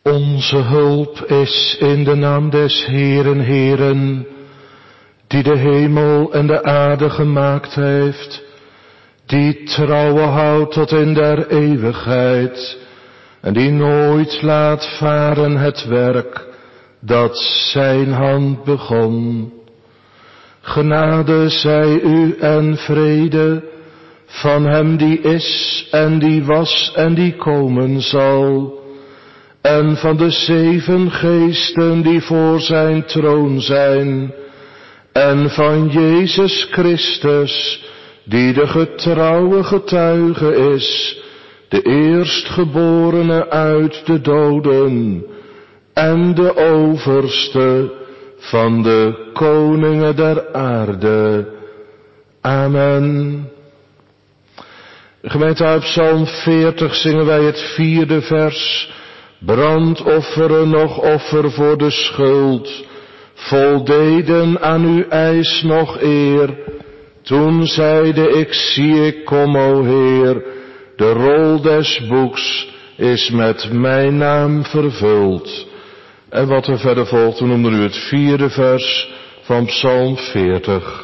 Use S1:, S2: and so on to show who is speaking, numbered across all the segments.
S1: Onze hulp is in de naam des Heeren, Heeren, die de hemel en de aarde gemaakt heeft, die trouwe houdt tot in der eeuwigheid, en die nooit laat varen het werk dat zijn hand begon. Genade zij u en vrede van hem die is en die was en die komen zal, en van de 7 geesten die voor zijn troon zijn, en van Jezus Christus, die de getrouwe getuige is, de eerstgeborene uit de doden, en de overste van de koningen der aarde. Amen. Gemeente, uit Psalm 40 zingen wij het 4e vers. Brandofferen nog offer voor de schuld, voldeden aan uw eis nog eer. Toen zeide ik, zie ik kom, o Heer, de rol des boeks is met mijn naam vervuld. En wat er verder volgt, we noemen u het 4e vers van Psalm 40.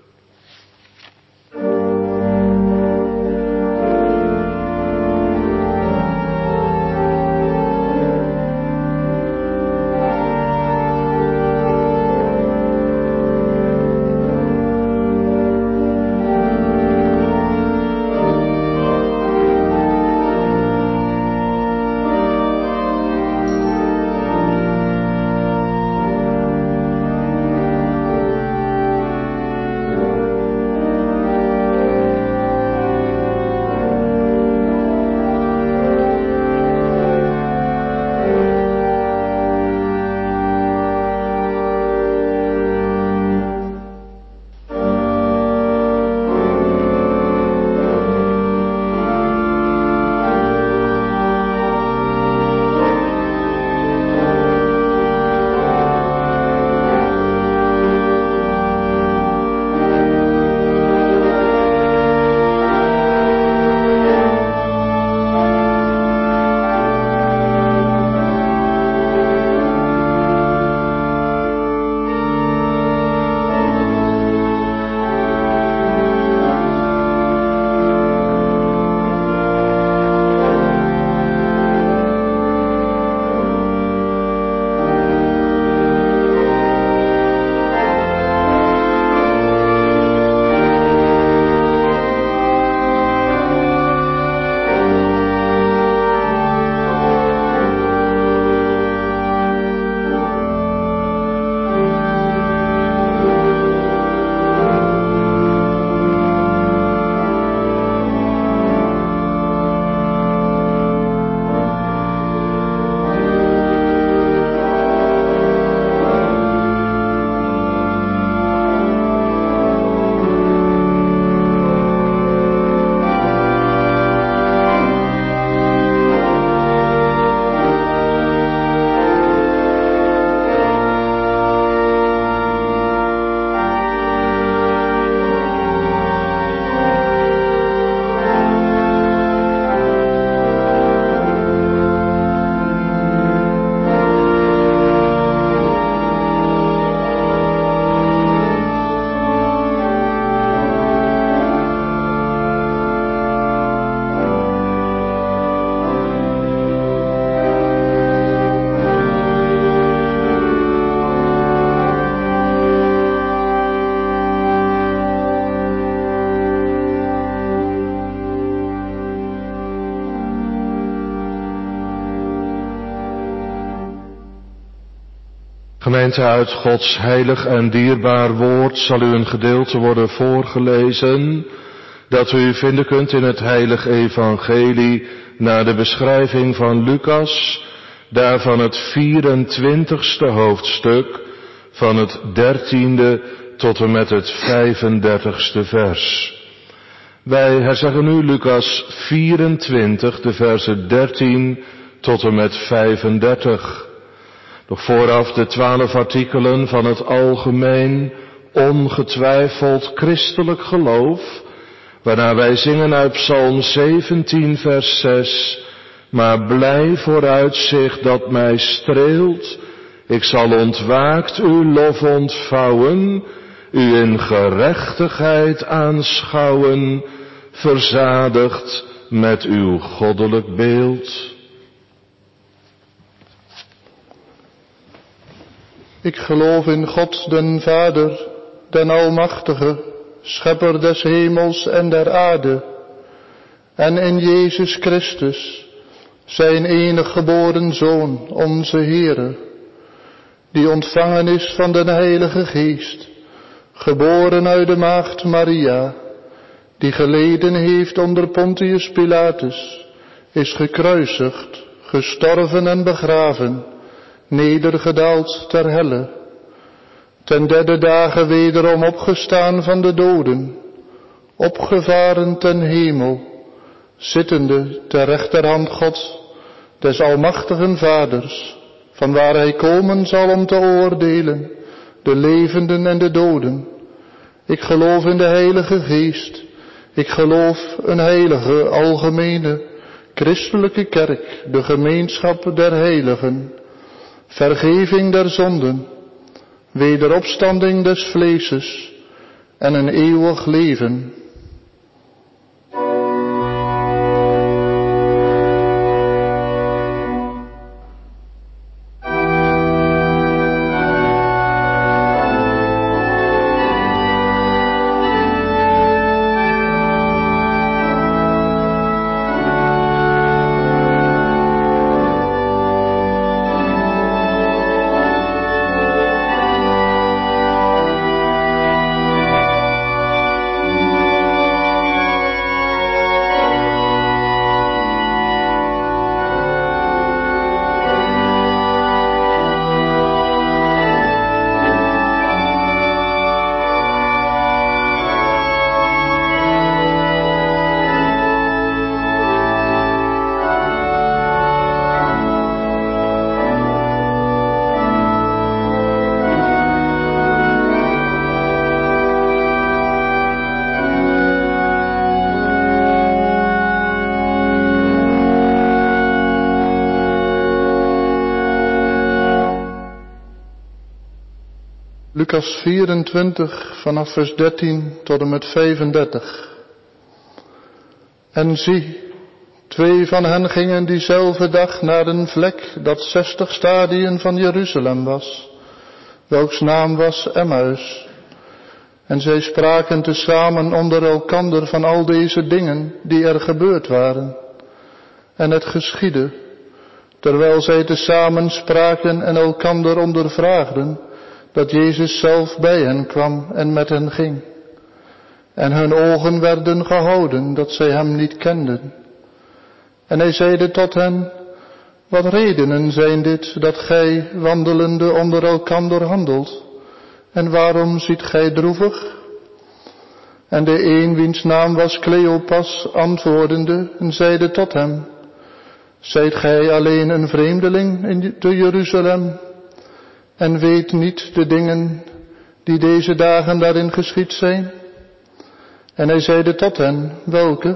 S1: Gemeente, uit Gods heilig en dierbaar woord zal u een gedeelte worden voorgelezen dat u vinden kunt in het heilig evangelie naar de beschrijving van Lucas, daarvan het 24ste hoofdstuk, van het 13e tot en met het 35ste vers. Wij herzeggen nu Lucas 24, de versen 13 tot en met 35. Nog vooraf de 12 artikelen van het algemeen, ongetwijfeld christelijk geloof, waarna wij zingen uit Psalm 17 vers 6, maar blij vooruitzicht dat mij streelt. Ik zal ontwaakt uw lof ontvouwen, u in gerechtigheid aanschouwen, verzadigd met uw goddelijk beeld.
S2: Ik geloof in God den Vader, den Almachtige, Schepper des hemels en der aarde, en in Jezus Christus, zijn enig geboren Zoon, onze Heere, die ontvangen is van den Heilige Geest, geboren uit de maagd Maria, die geleden heeft onder Pontius Pilatus, is gekruisigd, gestorven en begraven, nedergedaald ter helle, ten derde dagen wederom opgestaan van de doden, opgevaren ten hemel, zittende ter rechterhand God, des almachtigen Vaders, vanwaar hij komen zal om te oordelen, de levenden en de doden. Ik geloof in de Heilige Geest, ik geloof een heilige, algemene, christelijke kerk, de gemeenschap der heiligen, vergeving der zonden, wederopstanding des vleeses en een eeuwig leven. Lucas 24 vanaf vers 13 tot en met 35. En zie, 2 van hen gingen diezelfde dag naar een vlek dat 60 stadien van Jeruzalem was, welks naam was Emmaus. En zij spraken tezamen onder elkander van al deze dingen die er gebeurd waren. En het geschiedde, terwijl zij tezamen spraken en elkander ondervraagden, dat Jezus zelf bij hen kwam en met hen ging. En hun ogen werden gehouden, dat zij hem niet kenden. En hij zeide tot hen, wat redenen zijn dit, dat gij wandelende onder elkander handelt? En waarom ziet gij droevig? En de een, wiens naam was Cleopas, antwoordende en zeide tot hem, zijt gij alleen een vreemdeling in te Jeruzalem, en weet niet de dingen die deze dagen daarin geschied zijn? En hij zeide tot hen, welke?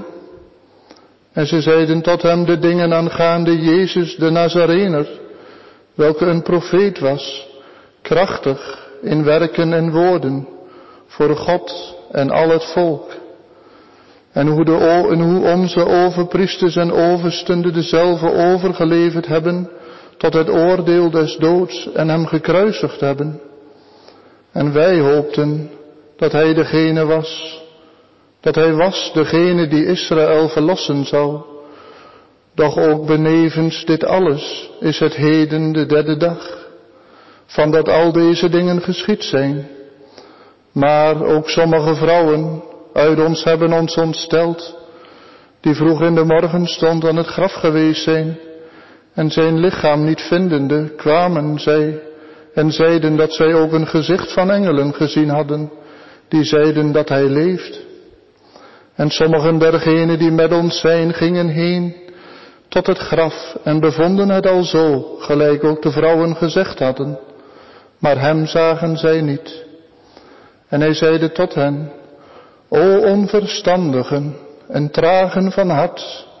S2: En ze zeiden tot hem de dingen aangaande Jezus de Nazarener, welke een profeet was, krachtig in werken en woorden, voor God en al het volk. En hoe onze overpriesters en oversten dezelfde overgeleverd hebben tot het oordeel des doods en hem gekruisigd hebben. En wij hoopten dat hij degene was, dat hij was degene die Israël verlossen zou. Doch ook benevens dit alles is het heden de derde dag, van dat al deze dingen geschied zijn. Maar ook sommige vrouwen uit ons hebben ons ontsteld, die vroeg in de morgenstond aan het graf geweest zijn, en zijn lichaam niet vindende, kwamen zij en zeiden dat zij ook een gezicht van engelen gezien hadden, die zeiden dat hij leeft. En sommigen dergenen die met ons zijn, gingen heen tot het graf en bevonden het alzo, gelijk ook de vrouwen gezegd hadden. Maar hem zagen zij niet. En hij zeide tot hen, o onverstandigen en tragen van hart,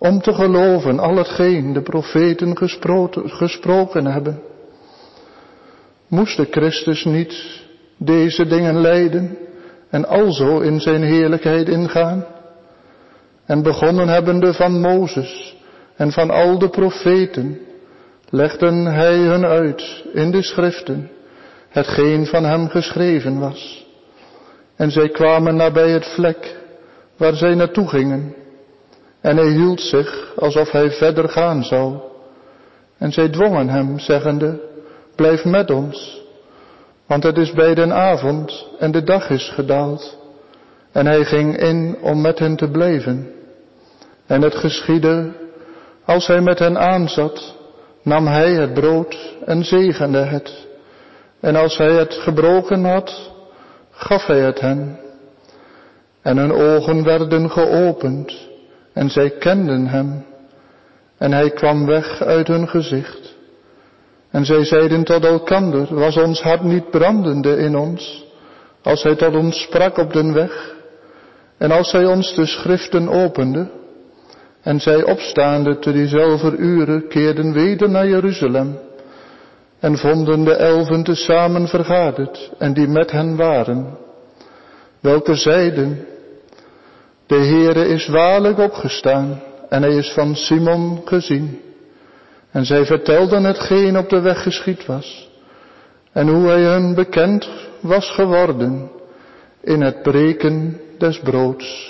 S2: om te geloven al hetgeen de profeten gesproken hebben. Moest de Christus niet deze dingen lijden en alzo in zijn heerlijkheid ingaan? En begonnen hebbende van Mozes en van al de profeten, legden hij hun uit in de schriften, hetgeen van hem geschreven was. En zij kwamen nabij het vlek waar zij naartoe gingen. En hij hield zich alsof hij verder gaan zou. En zij dwongen hem, zeggende, blijf met ons, want het is bij den avond en de dag is gedaald. En hij ging in om met hen te blijven. En het geschiedde, als hij met hen aanzat, nam hij het brood en zegende het. En als hij het gebroken had, gaf hij het hen. En hun ogen werden geopend, en zij kenden hem. En hij kwam weg uit hun gezicht. En zij zeiden tot elkander, was ons hart niet brandende in ons, als hij tot ons sprak op den weg, en als hij ons de schriften opende? En zij opstaande te diezelfde uren keerden weder naar Jeruzalem, en vonden de 11 tezamen vergaderd, en die met hen waren, welke zeiden, de Heere is waarlijk opgestaan, en hij is van Simon gezien. En zij vertelden hetgeen op de weg geschied was, en hoe hij hun bekend was geworden in het breken des broods.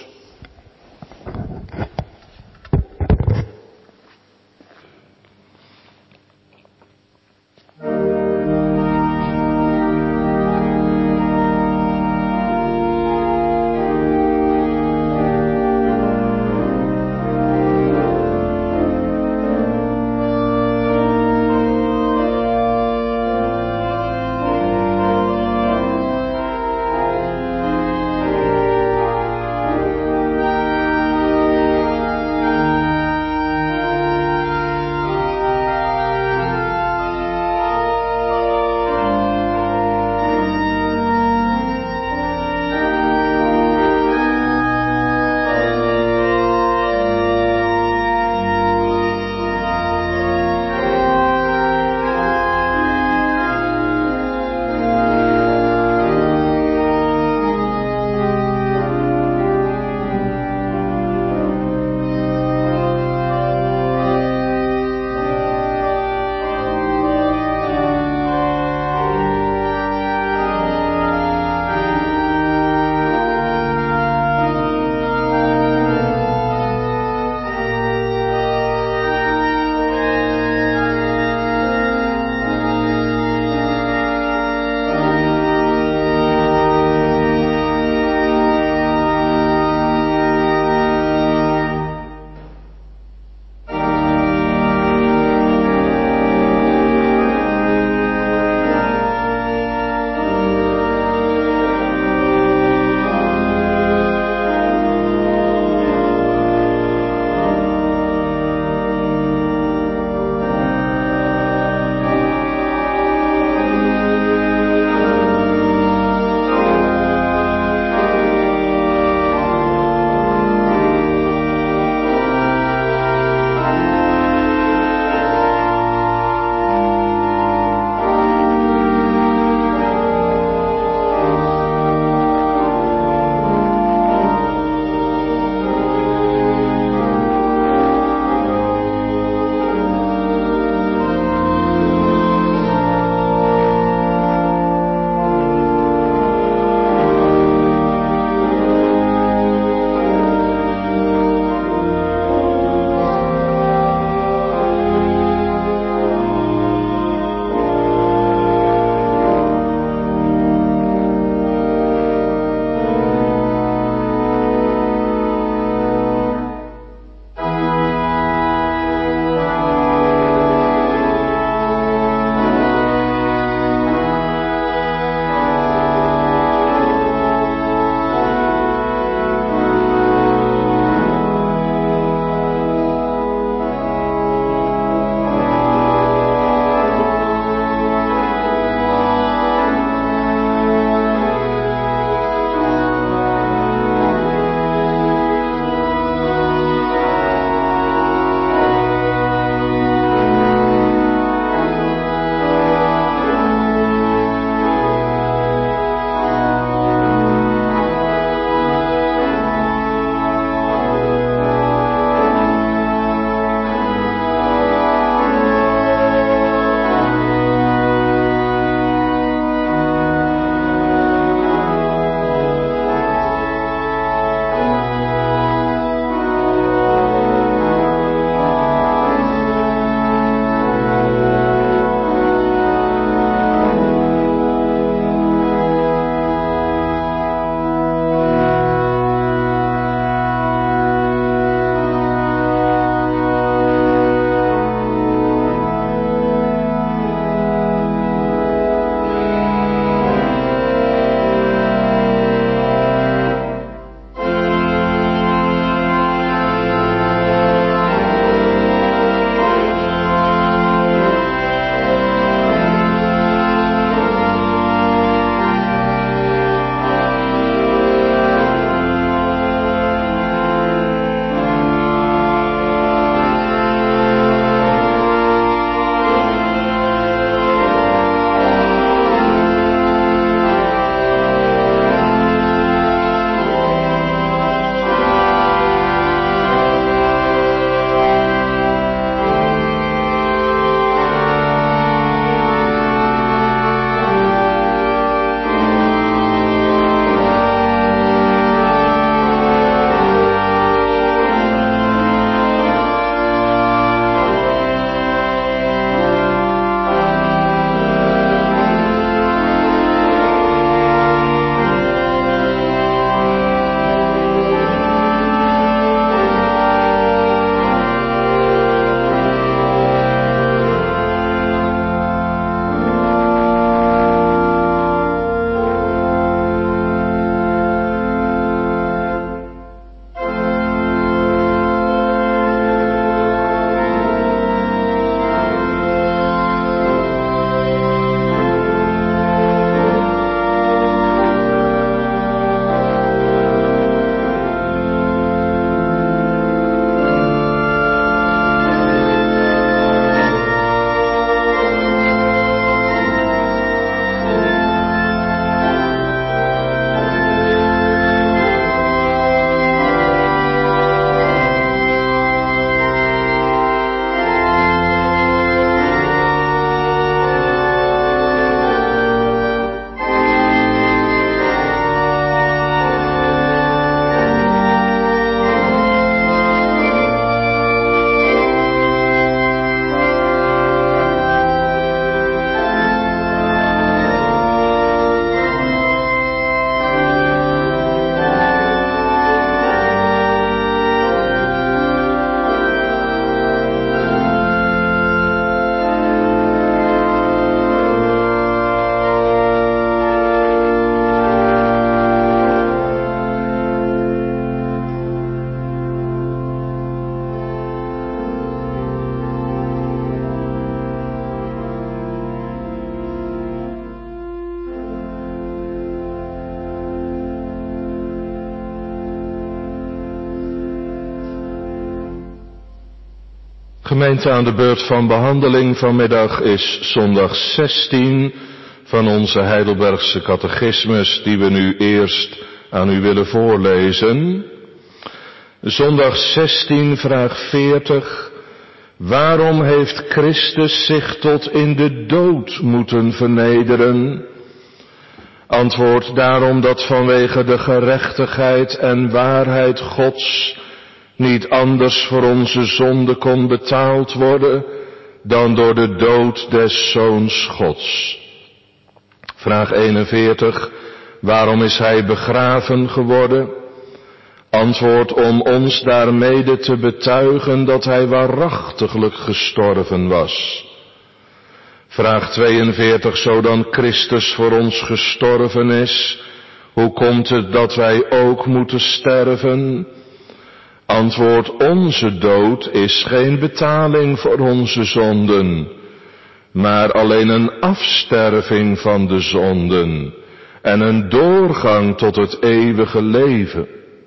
S1: Gemeente, aan de beurt van behandeling vanmiddag is zondag 16 van onze Heidelbergse catechismus, die we nu eerst aan u willen voorlezen. Zondag 16, vraag 40. Waarom heeft Christus zich tot in de dood moeten vernederen? Antwoord: daarom dat vanwege de gerechtigheid en waarheid Gods niet anders voor onze zonde kon betaald worden dan door de dood des Zoons Gods. Vraag 41. Waarom is hij begraven geworden? Antwoord: om ons daarmede te betuigen dat hij waarachtiglijk gestorven was. Vraag 42. Zo dan Christus voor ons gestorven is, hoe komt het dat wij ook moeten sterven? Antwoord: onze dood is geen betaling voor onze zonden, maar alleen een afsterving van de zonden en een doorgang tot het eeuwige leven.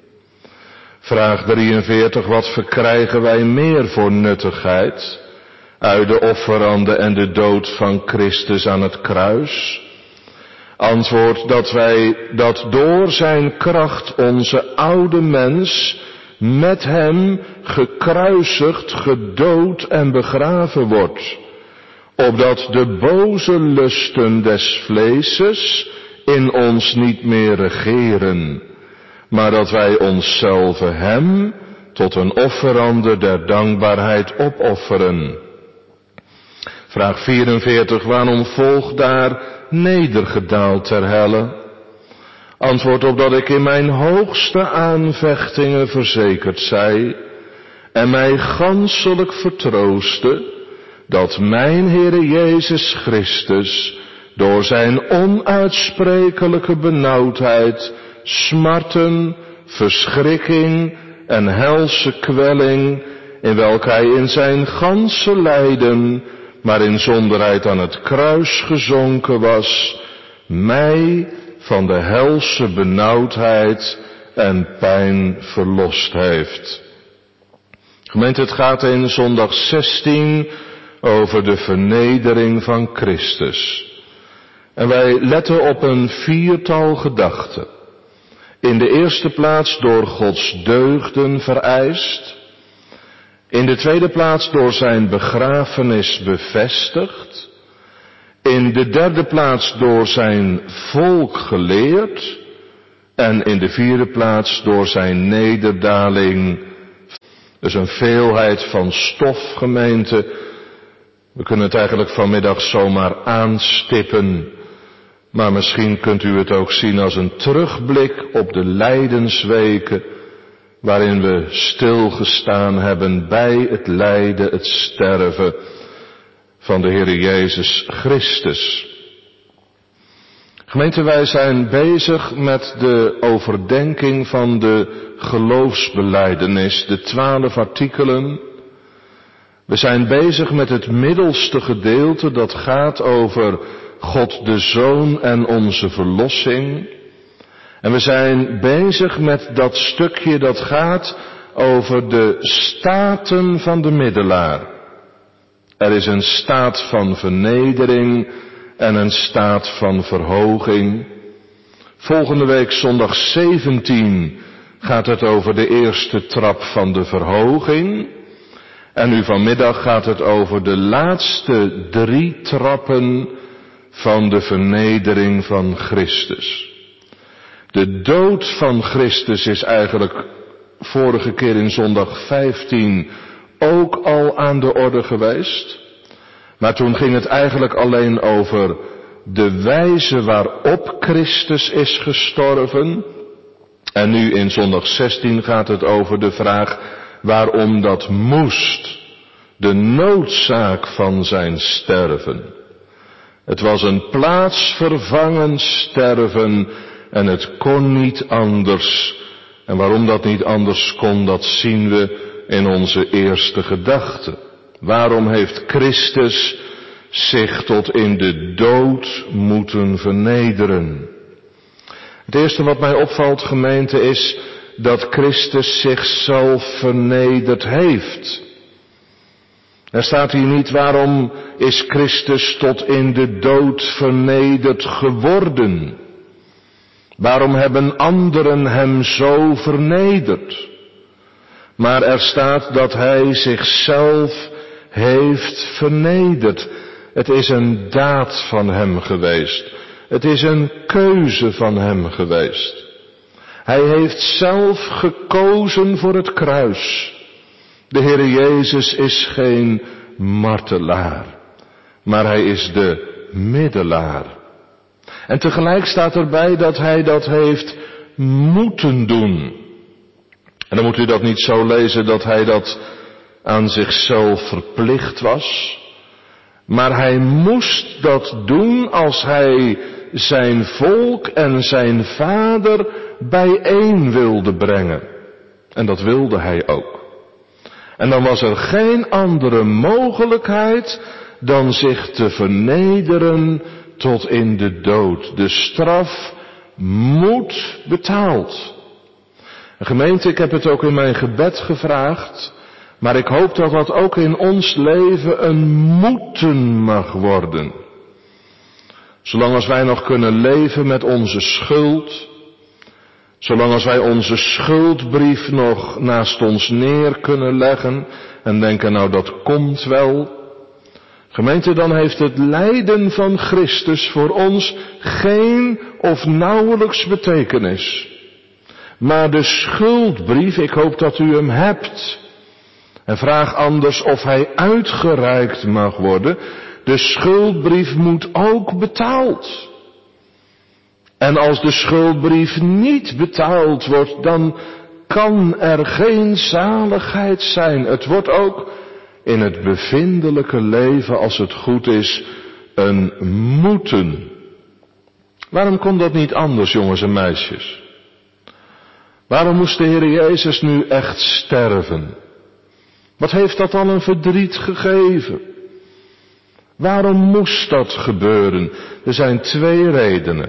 S1: Vraag 43. Wat verkrijgen wij meer voor nuttigheid uit de offerande en de dood van Christus aan het kruis? Antwoord: dat door zijn kracht onze oude mens met hem gekruisigd, gedood en begraven wordt, opdat de boze lusten des vleeses in ons niet meer regeren, maar dat wij onszelf hem tot een offerande der dankbaarheid opofferen. Vraag 44. Waarom volgt daar nedergedaald ter helle? Antwoord: opdat ik in mijn hoogste aanvechtingen verzekerd zij en mij ganselijk vertrooste dat mijn Heere Jezus Christus door zijn onuitsprekelijke benauwdheid, smarten, verschrikking en helse kwelling, in welke hij in zijn ganse lijden, maar in zonderheid aan het kruis gezonken was, mij van de helse benauwdheid en pijn verlost heeft. Gemeente, het gaat in zondag 16 over de vernedering van Christus. En wij letten op een viertal gedachten. In de eerste plaats door Gods deugden vereist. In de tweede plaats door zijn begrafenis bevestigd. In de derde plaats door zijn volk geleerd. En in de vierde plaats door zijn nederdaling. Dus een veelheid van stof, gemeente. We kunnen het eigenlijk vanmiddag zomaar aanstippen. Maar misschien kunt u het ook zien als een terugblik op de lijdensweken, waarin we stilgestaan hebben bij het lijden, het sterven van de Heere Jezus Christus. Gemeente, wij zijn bezig met de overdenking van de geloofsbelijdenis, de 12 artikelen. We zijn bezig met het middelste gedeelte, dat gaat over God de Zoon en onze verlossing. En we zijn bezig met dat stukje dat gaat over de staten van de middelaar. Er is een staat van vernedering en een staat van verhoging. Volgende week zondag 17 gaat het over de eerste trap van de verhoging. En nu vanmiddag gaat het over de laatste 3 trappen van de vernedering van Christus. De dood van Christus is eigenlijk vorige keer in zondag 15 ook al aan de orde geweest. Maar toen ging het eigenlijk alleen over de wijze waarop Christus is gestorven. En nu in zondag 16 gaat het over de vraag waarom dat moest. De noodzaak van zijn sterven. Het was een plaatsvervangend sterven en het kon niet anders. En waarom dat niet anders kon, dat zien we in onze eerste gedachte. Waarom heeft Christus zich tot in de dood moeten vernederen? Het eerste wat mij opvalt, gemeente, is dat Christus zichzelf vernederd heeft. Er staat hier niet: waarom is Christus tot in de dood vernederd geworden? Waarom hebben anderen hem zo vernederd? Maar er staat dat hij zichzelf heeft vernederd. Het is een daad van hem geweest. Het is een keuze van hem geweest. Hij heeft zelf gekozen voor het kruis. De Heer Jezus is geen martelaar, maar hij is de middelaar. En tegelijk staat erbij dat hij dat heeft moeten doen. En dan moet u dat niet zo lezen dat hij dat aan zichzelf verplicht was. Maar hij moest dat doen als hij zijn volk en zijn vader bijeen wilde brengen. En dat wilde hij ook. En dan was er geen andere mogelijkheid dan zich te vernederen tot in de dood. De straf moet betaald. Gemeente, ik heb het ook in mijn gebed gevraagd, maar ik hoop dat dat ook in ons leven een moeten mag worden. Zolang als wij nog kunnen leven met onze schuld, zolang als wij onze schuldbrief nog naast ons neer kunnen leggen en denken, nou dat komt wel. Gemeente, dan heeft het lijden van Christus voor ons geen of nauwelijks betekenis. Maar de schuldbrief, ik hoop dat u hem hebt. En vraag anders of hij uitgereikt mag worden. De schuldbrief moet ook betaald. En als de schuldbrief niet betaald wordt, dan kan er geen zaligheid zijn. Het wordt ook in het bevindelijke leven, als het goed is, een moeten. Waarom kon dat niet anders, jongens en meisjes? Waarom moest de Heer Jezus nu echt sterven? Wat heeft dat dan een verdriet gegeven? Waarom moest dat gebeuren? Er zijn 2 redenen.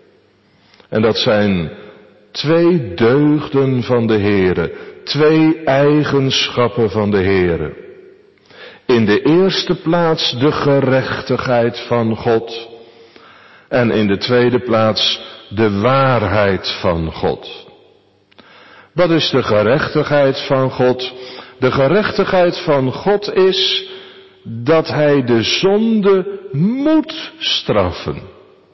S1: En dat zijn 2 deugden van de Heere. 2 eigenschappen van de Heere. In de eerste plaats de gerechtigheid van God. En in de tweede plaats de waarheid van God. Wat is de gerechtigheid van God? De gerechtigheid van God is dat hij de zonde moet straffen.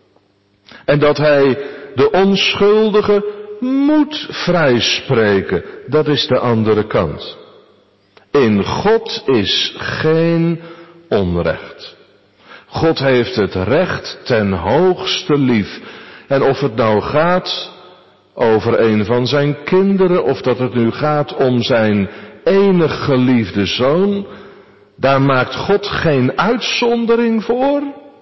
S1: En dat hij de onschuldige moet vrijspreken. Dat is de andere kant. In God is geen onrecht. God heeft het recht ten hoogste lief. En of het nou gaat over een van zijn kinderen, of dat het nu gaat om zijn enig geliefde zoon, daar maakt God geen uitzondering voor.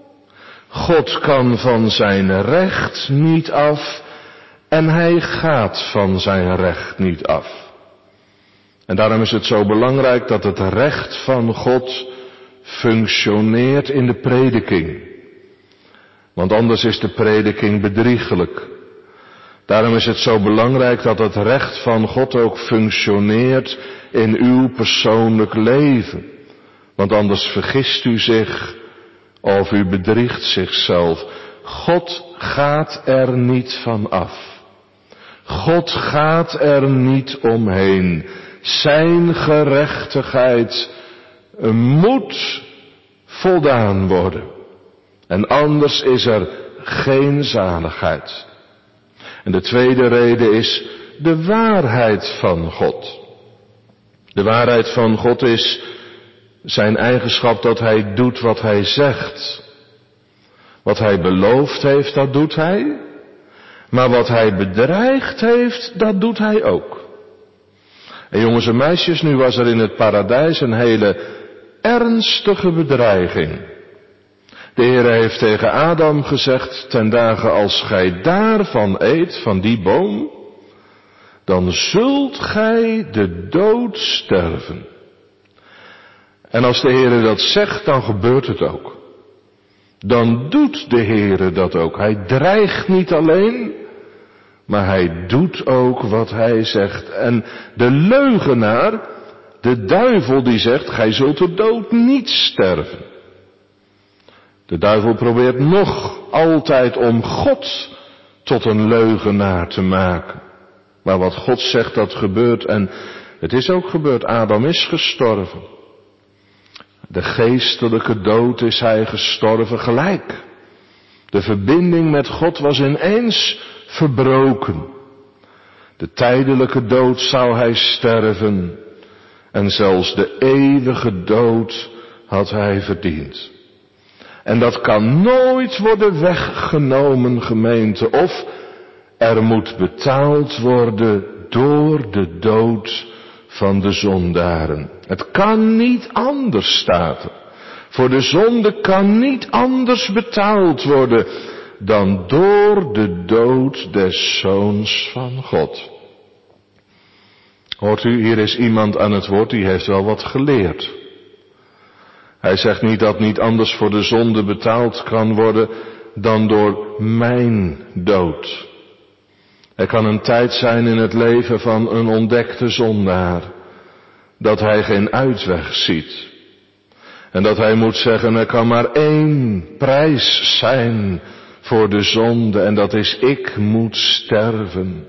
S1: God kan van zijn recht niet af en hij gaat van zijn recht niet af. En daarom is het zo belangrijk dat het recht van God functioneert in de prediking. Want anders is de prediking bedriegelijk. Daarom is het zo belangrijk dat het recht van God ook functioneert in uw persoonlijk leven. Want anders vergist u zich of u bedriegt zichzelf. God gaat er niet van af. God gaat er niet omheen. Zijn gerechtigheid moet voldaan worden. En anders is er geen zaligheid. En de tweede reden is de waarheid van God. De waarheid van God is zijn eigenschap dat hij doet wat hij zegt. Wat hij beloofd heeft, dat doet hij. Maar wat hij bedreigd heeft, dat doet hij ook. En jongens en meisjes, nu was er in het paradijs een hele ernstige bedreiging. De Heer heeft tegen Adam gezegd, ten dagen als gij daarvan eet, van die boom, dan zult gij de dood sterven. En als de Heer dat zegt, dan gebeurt het ook. Dan doet de Heer dat ook. Hij dreigt niet alleen, maar hij doet ook wat hij zegt. En de leugenaar, De duivel die zegt, gij zult de dood niet sterven. De duivel probeert nog altijd om God tot een leugenaar te maken. Maar wat God zegt, dat gebeurt. En het is ook gebeurd. Adam is gestorven. De geestelijke dood is hij gestorven gelijk. De verbinding met God was ineens verbroken. De tijdelijke dood zou hij sterven. En zelfs de eeuwige dood had hij verdiend. En dat kan nooit worden weggenomen, gemeente. Of er moet betaald worden door de dood van de zondaren. Het kan niet anders, staat er. Voor de zonde kan niet anders betaald worden dan door de dood des Zoons van God. Hoort u, hier is iemand aan het woord die heeft wel wat geleerd. Hij zegt niet dat niet anders voor de zonde betaald kan worden dan door mijn dood. Er kan een tijd zijn in het leven van een ontdekte zondaar dat hij geen uitweg ziet. En dat hij moet zeggen, er kan maar één prijs zijn voor de zonde en dat is ik moet sterven.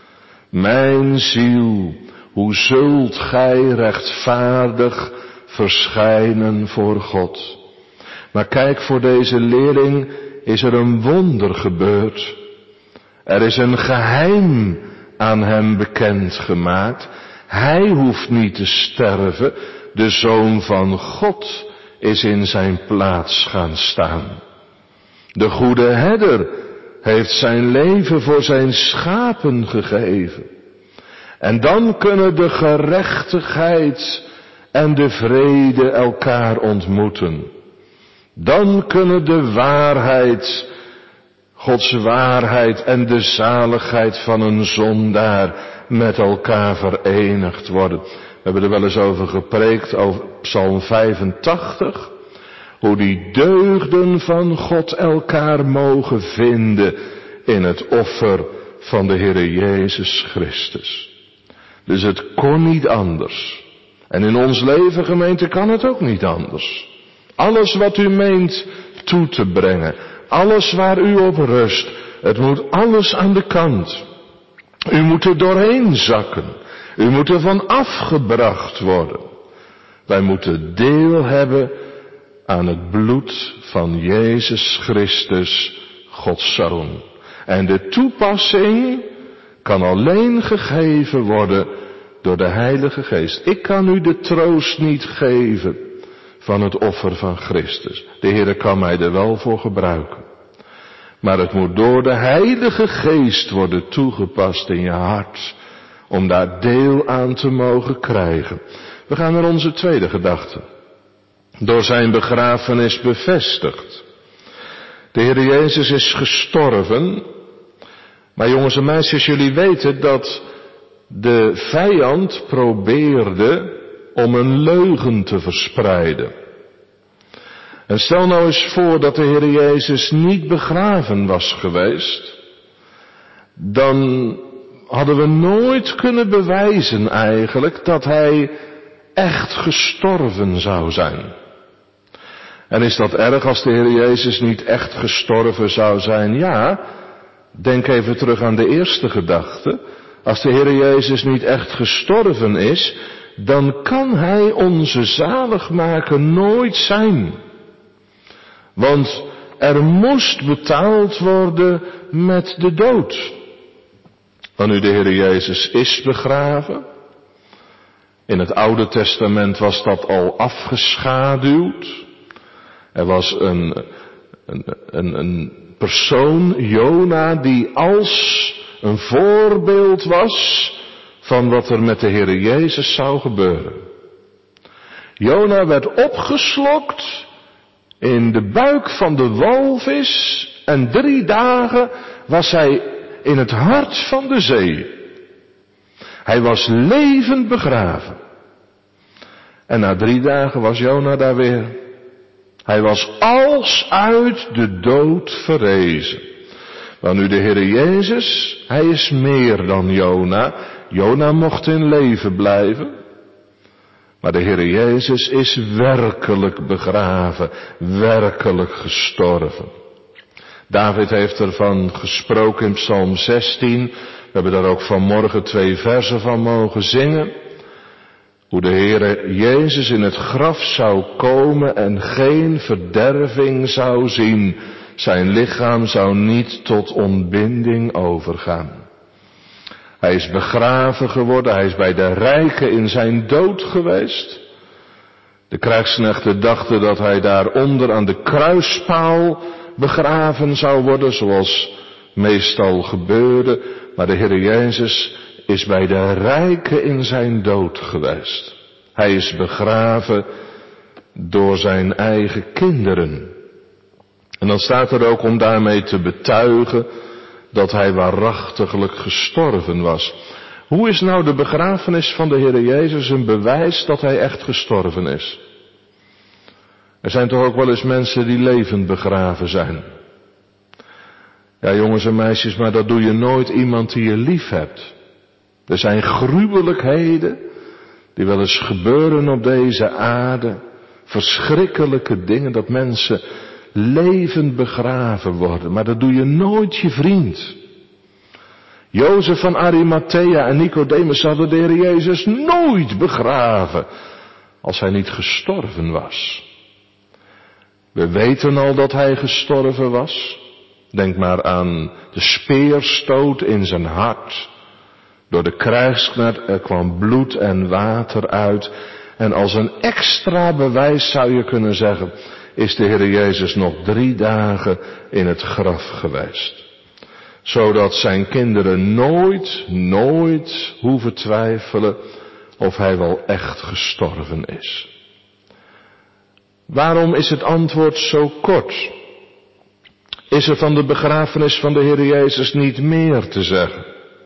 S1: Mijn ziel, hoe zult gij rechtvaardig verschijnen voor God. Maar kijk, voor deze leerling is er een wonder gebeurd. Er is een geheim aan hem bekendgemaakt. Hij hoeft niet te sterven. De Zoon van God is in zijn plaats gaan staan. De goede herder heeft zijn leven voor zijn schapen gegeven. En dan kunnen de gerechtigheid en de vrede elkaar ontmoeten. Dan kunnen de waarheid, Gods waarheid en de zaligheid van een zondaar met elkaar verenigd worden. We hebben er wel eens over gepreekt, over Psalm 85. Hoe die deugden van God elkaar mogen vinden in het offer van de Heere Jezus Christus. Dus het kon niet anders. En in ons leven, gemeente, kan het ook niet anders. Alles wat u meent toe te brengen, alles waar u op rust, het moet alles aan de kant. U moet er doorheen zakken. U moet er van afgebracht worden. Wij moeten deel hebben aan het bloed van Jezus Christus, Gods Zoon. En de toepassing kan alleen gegeven worden door de Heilige Geest. Ik kan u de troost niet geven van het offer van Christus. De Heer kan mij er wel voor gebruiken. Maar het moet door de Heilige Geest worden toegepast in je hart. Om daar deel aan te mogen krijgen. We gaan naar onze tweede gedachte. Door zijn begrafenis bevestigd. De Heer Jezus is gestorven. Maar jongens en meisjes, jullie weten dat de vijand probeerde om een leugen te verspreiden. En stel nou eens voor dat de Heer Jezus niet begraven was geweest. Dan hadden we nooit kunnen bewijzen eigenlijk dat hij echt gestorven zou zijn. En is dat erg als de Heer Jezus niet echt gestorven zou zijn? Ja, denk even terug aan de eerste gedachte. Als de Heer Jezus niet echt gestorven is, dan kan hij onze zaligmaker nooit zijn. Want er moest betaald worden met de dood. Want nu de Heer Jezus is begraven. In het Oude Testament was dat al afgeschaduwd. Er was een persoon, Jona, die als een voorbeeld was van wat er met de Heer Jezus zou gebeuren. Jona werd opgeslokt in de buik van de walvis en 3 dagen was hij in het hart van de zee. Hij was levend begraven. En na 3 dagen was Jona daar weer. Hij was als uit de dood verrezen. Maar nu de Heer Jezus, hij is meer dan Jona. Jona mocht in leven blijven. Maar de Heer Jezus is werkelijk begraven, werkelijk gestorven. David heeft ervan gesproken in Psalm 16. We hebben daar ook vanmorgen 2 versen van mogen zingen. Hoe de Heer Jezus in het graf zou komen en geen verderving zou zien. Zijn lichaam zou niet tot ontbinding overgaan. Hij is begraven geworden, hij is bij de rijken in zijn dood geweest. De krijgsknechten dachten dat hij daaronder aan de kruispaal begraven zou worden, zoals meestal gebeurde. Maar de Heer Jezus is bij de rijken in zijn dood geweest. Hij is begraven door zijn eigen kinderen. En dan staat er ook om daarmee te betuigen dat hij waarachtiglijk gestorven was. Hoe is nou de begrafenis van de Heer Jezus een bewijs dat hij echt gestorven is? Er zijn toch ook wel eens mensen die levend begraven zijn. Ja, jongens en meisjes, maar dat doe je nooit iemand die je lief hebt. Er zijn gruwelijkheden die wel eens gebeuren op deze aarde. Verschrikkelijke dingen dat mensen levend begraven worden. Maar dat doe je nooit je vriend. Jozef van Arimathea en Nicodemus hadden de Heer Jezus nooit begraven als hij niet gestorven was. We weten al dat hij gestorven was. Denk maar aan de speerstoot in zijn hart. Door de krijgsknecht er kwam bloed en water uit. En als een extra bewijs zou je kunnen zeggen, is de Heer Jezus nog 3 dagen in het graf geweest. Zodat zijn kinderen nooit hoeven twijfelen of hij wel echt gestorven is. Waarom is het antwoord zo kort? Is er van de begrafenis van de Heer Jezus niet meer te zeggen?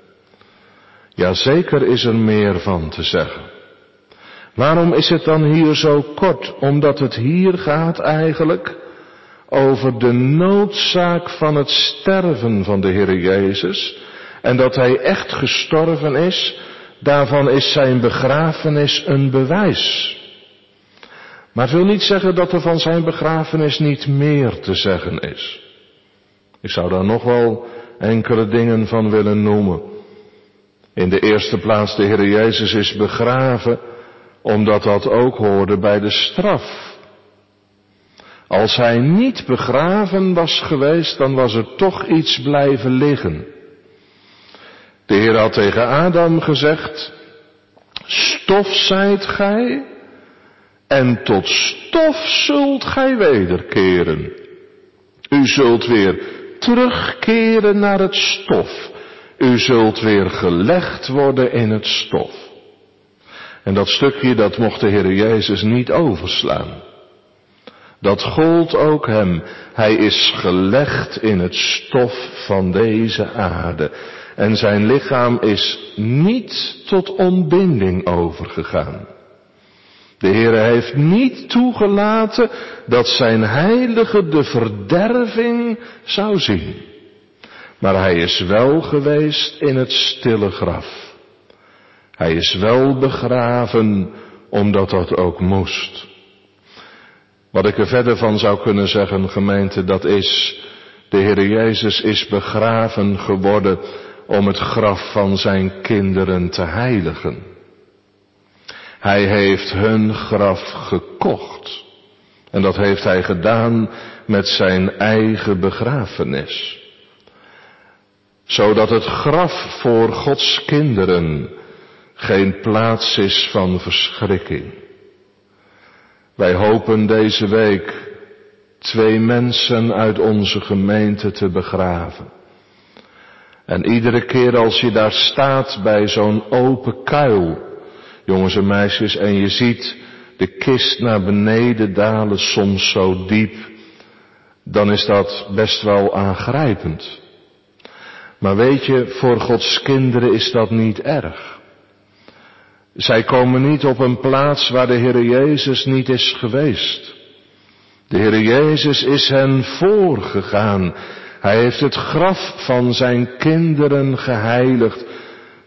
S1: Jazeker is er meer van te zeggen. Waarom is het dan hier zo kort? Omdat het hier gaat eigenlijk over de noodzaak van het sterven van de Heer Jezus. En dat hij echt gestorven is, daarvan is zijn begrafenis een bewijs. Maar het wil niet zeggen dat er van zijn begrafenis niet meer te zeggen is. Ik zou daar nog wel enkele dingen van willen noemen. In de eerste plaats, de Heer Jezus is begraven, omdat dat ook hoorde bij de straf. Als hij niet begraven was geweest, dan was er toch iets blijven liggen. De Heer had tegen Adam gezegd, stof zijt gij, en tot stof zult gij wederkeren. U zult weer terugkeren naar het stof. U zult weer gelegd worden in het stof. En dat stukje, dat mocht de Heer Jezus niet overslaan. Dat gold ook hem. Hij is gelegd in het stof van deze aarde. En zijn lichaam is niet tot ontbinding overgegaan. De Heer heeft niet toegelaten dat zijn heilige de verderving zou zien. Maar hij is wel geweest in het stille graf. Hij is wel begraven omdat dat ook moest. Wat ik er verder van zou kunnen zeggen, gemeente, dat is, de Heer Jezus is begraven geworden om het graf van zijn kinderen te heiligen. Hij heeft hun graf gekocht. En dat heeft hij gedaan met zijn eigen begrafenis. Zodat het graf voor Gods kinderen geen plaats is van verschrikking. Wij hopen deze week 2 mensen uit onze gemeente te begraven. En iedere keer als je daar staat bij zo'n open kuil, jongens en meisjes, en je ziet de kist naar beneden dalen, soms zo diep, dan is dat best wel aangrijpend. Maar weet je, voor Gods kinderen is dat niet erg. Zij komen niet op een plaats waar de Heer Jezus niet is geweest. De Heer Jezus is hen voorgegaan. Hij heeft het graf van zijn kinderen geheiligd,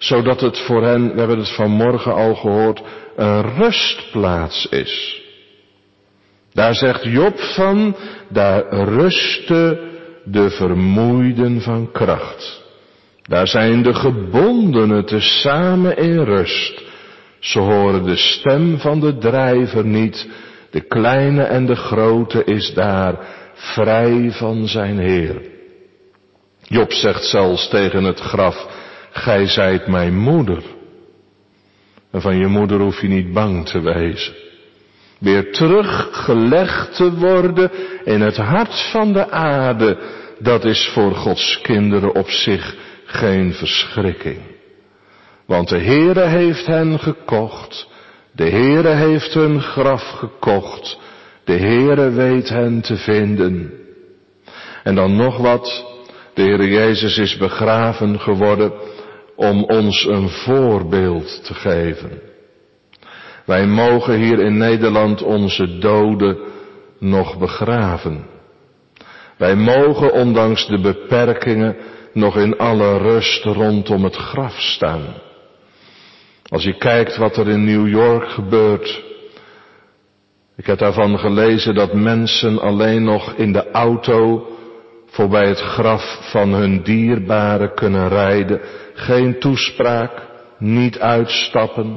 S1: zodat het voor hen, we hebben het vanmorgen al gehoord, een rustplaats is. Daar zegt Job van, daar rusten de vermoeiden van kracht. Daar zijn de gebondenen tezamen in rust. Ze horen de stem van de drijver niet. De kleine en de grote is daar vrij van zijn Heer. Job zegt zelfs tegen het graf, gij zijt mijn moeder. En van je moeder hoef je niet bang te wezen. Weer teruggelegd te worden in het hart van de aarde, dat is voor Gods kinderen op zich geen verschrikking. Want de Heere heeft hen gekocht, de Heere heeft hun graf gekocht, de Heere weet hen te vinden. En dan nog wat, de Heere Jezus is begraven geworden om ons een voorbeeld te geven. Wij mogen hier in Nederland onze doden nog begraven. Wij mogen ondanks de beperkingen nog in alle rust rondom het graf staan. Als je kijkt wat er in New York gebeurt. Ik heb daarvan gelezen dat mensen alleen nog in de auto voorbij het graf van hun dierbaren kunnen rijden. Geen toespraak, niet uitstappen.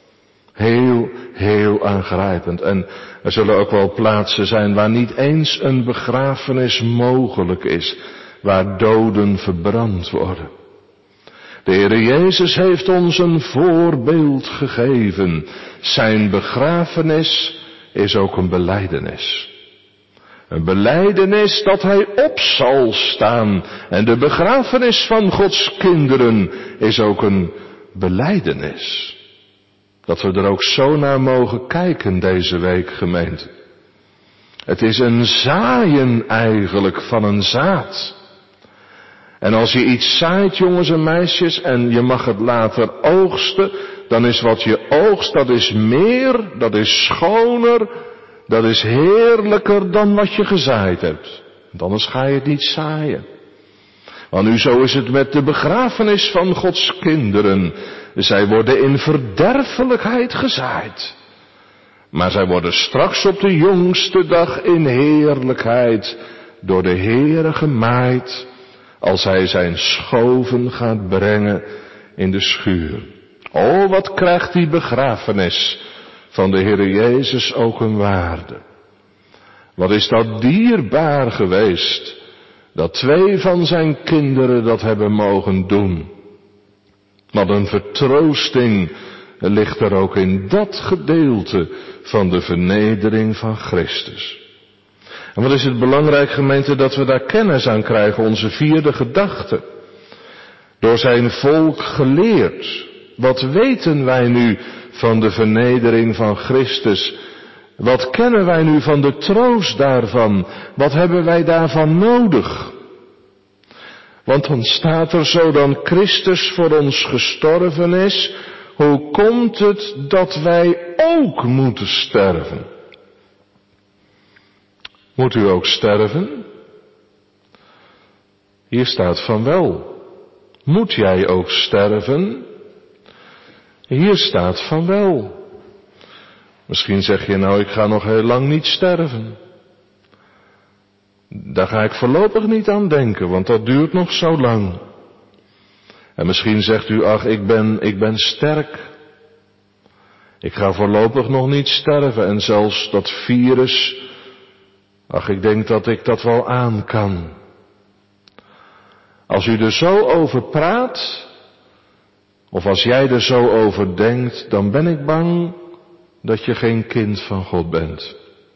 S1: Heel aangrijpend. En er zullen ook wel plaatsen zijn waar niet eens een begrafenis mogelijk is. Waar doden verbrand worden. De Heere Jezus heeft ons een voorbeeld gegeven. Zijn begrafenis is ook een belijdenis. Een belijdenis dat hij op zal staan. En de begrafenis van Gods kinderen is ook een belijdenis. Dat we er ook zo naar mogen kijken deze week, gemeente. Het is een zaaien eigenlijk van een zaad. En als je iets zaait, jongens en meisjes, en je mag het later oogsten, dan is wat je oogst, dat is meer, dat is schoner, dat is heerlijker dan wat je gezaaid hebt. Want anders ga je het niet zaaien. Want nu zo is het met de begrafenis van Gods kinderen. Zij worden in verderfelijkheid gezaaid. Maar zij worden straks op de jongste dag in heerlijkheid door de Heere gemaaid, als hij zijn schoven gaat brengen in de schuur. Oh, wat krijgt die begrafenis van de Heere Jezus ook een waarde. Wat is dat dierbaar geweest, dat 2 van zijn kinderen dat hebben mogen doen. Wat een vertroosting ligt er ook in dat gedeelte van de vernedering van Christus. En wat is het belangrijk, gemeente, dat we daar kennis aan krijgen, onze 4e gedachte. Door zijn volk geleerd. Wat weten wij nu van de vernedering van Christus? Wat kennen wij nu van de troost daarvan? Wat hebben wij daarvan nodig? Want dan staat er zo, dan Christus voor ons gestorven is, hoe komt het dat wij ook moeten sterven? Moet u ook sterven? Hier staat van wel. Moet jij ook sterven? Hier staat van wel. Misschien zeg je nou, ik ga nog heel lang niet sterven. Daar ga ik voorlopig niet aan denken, want dat duurt nog zo lang. En misschien zegt u, ach, ik ben sterk. Ik ga voorlopig nog niet sterven en zelfs dat virus, ach, ik denk dat ik dat wel aan kan. Als u er zo over praat, of als jij er zo over denkt, dan ben ik bang dat je geen kind van God bent.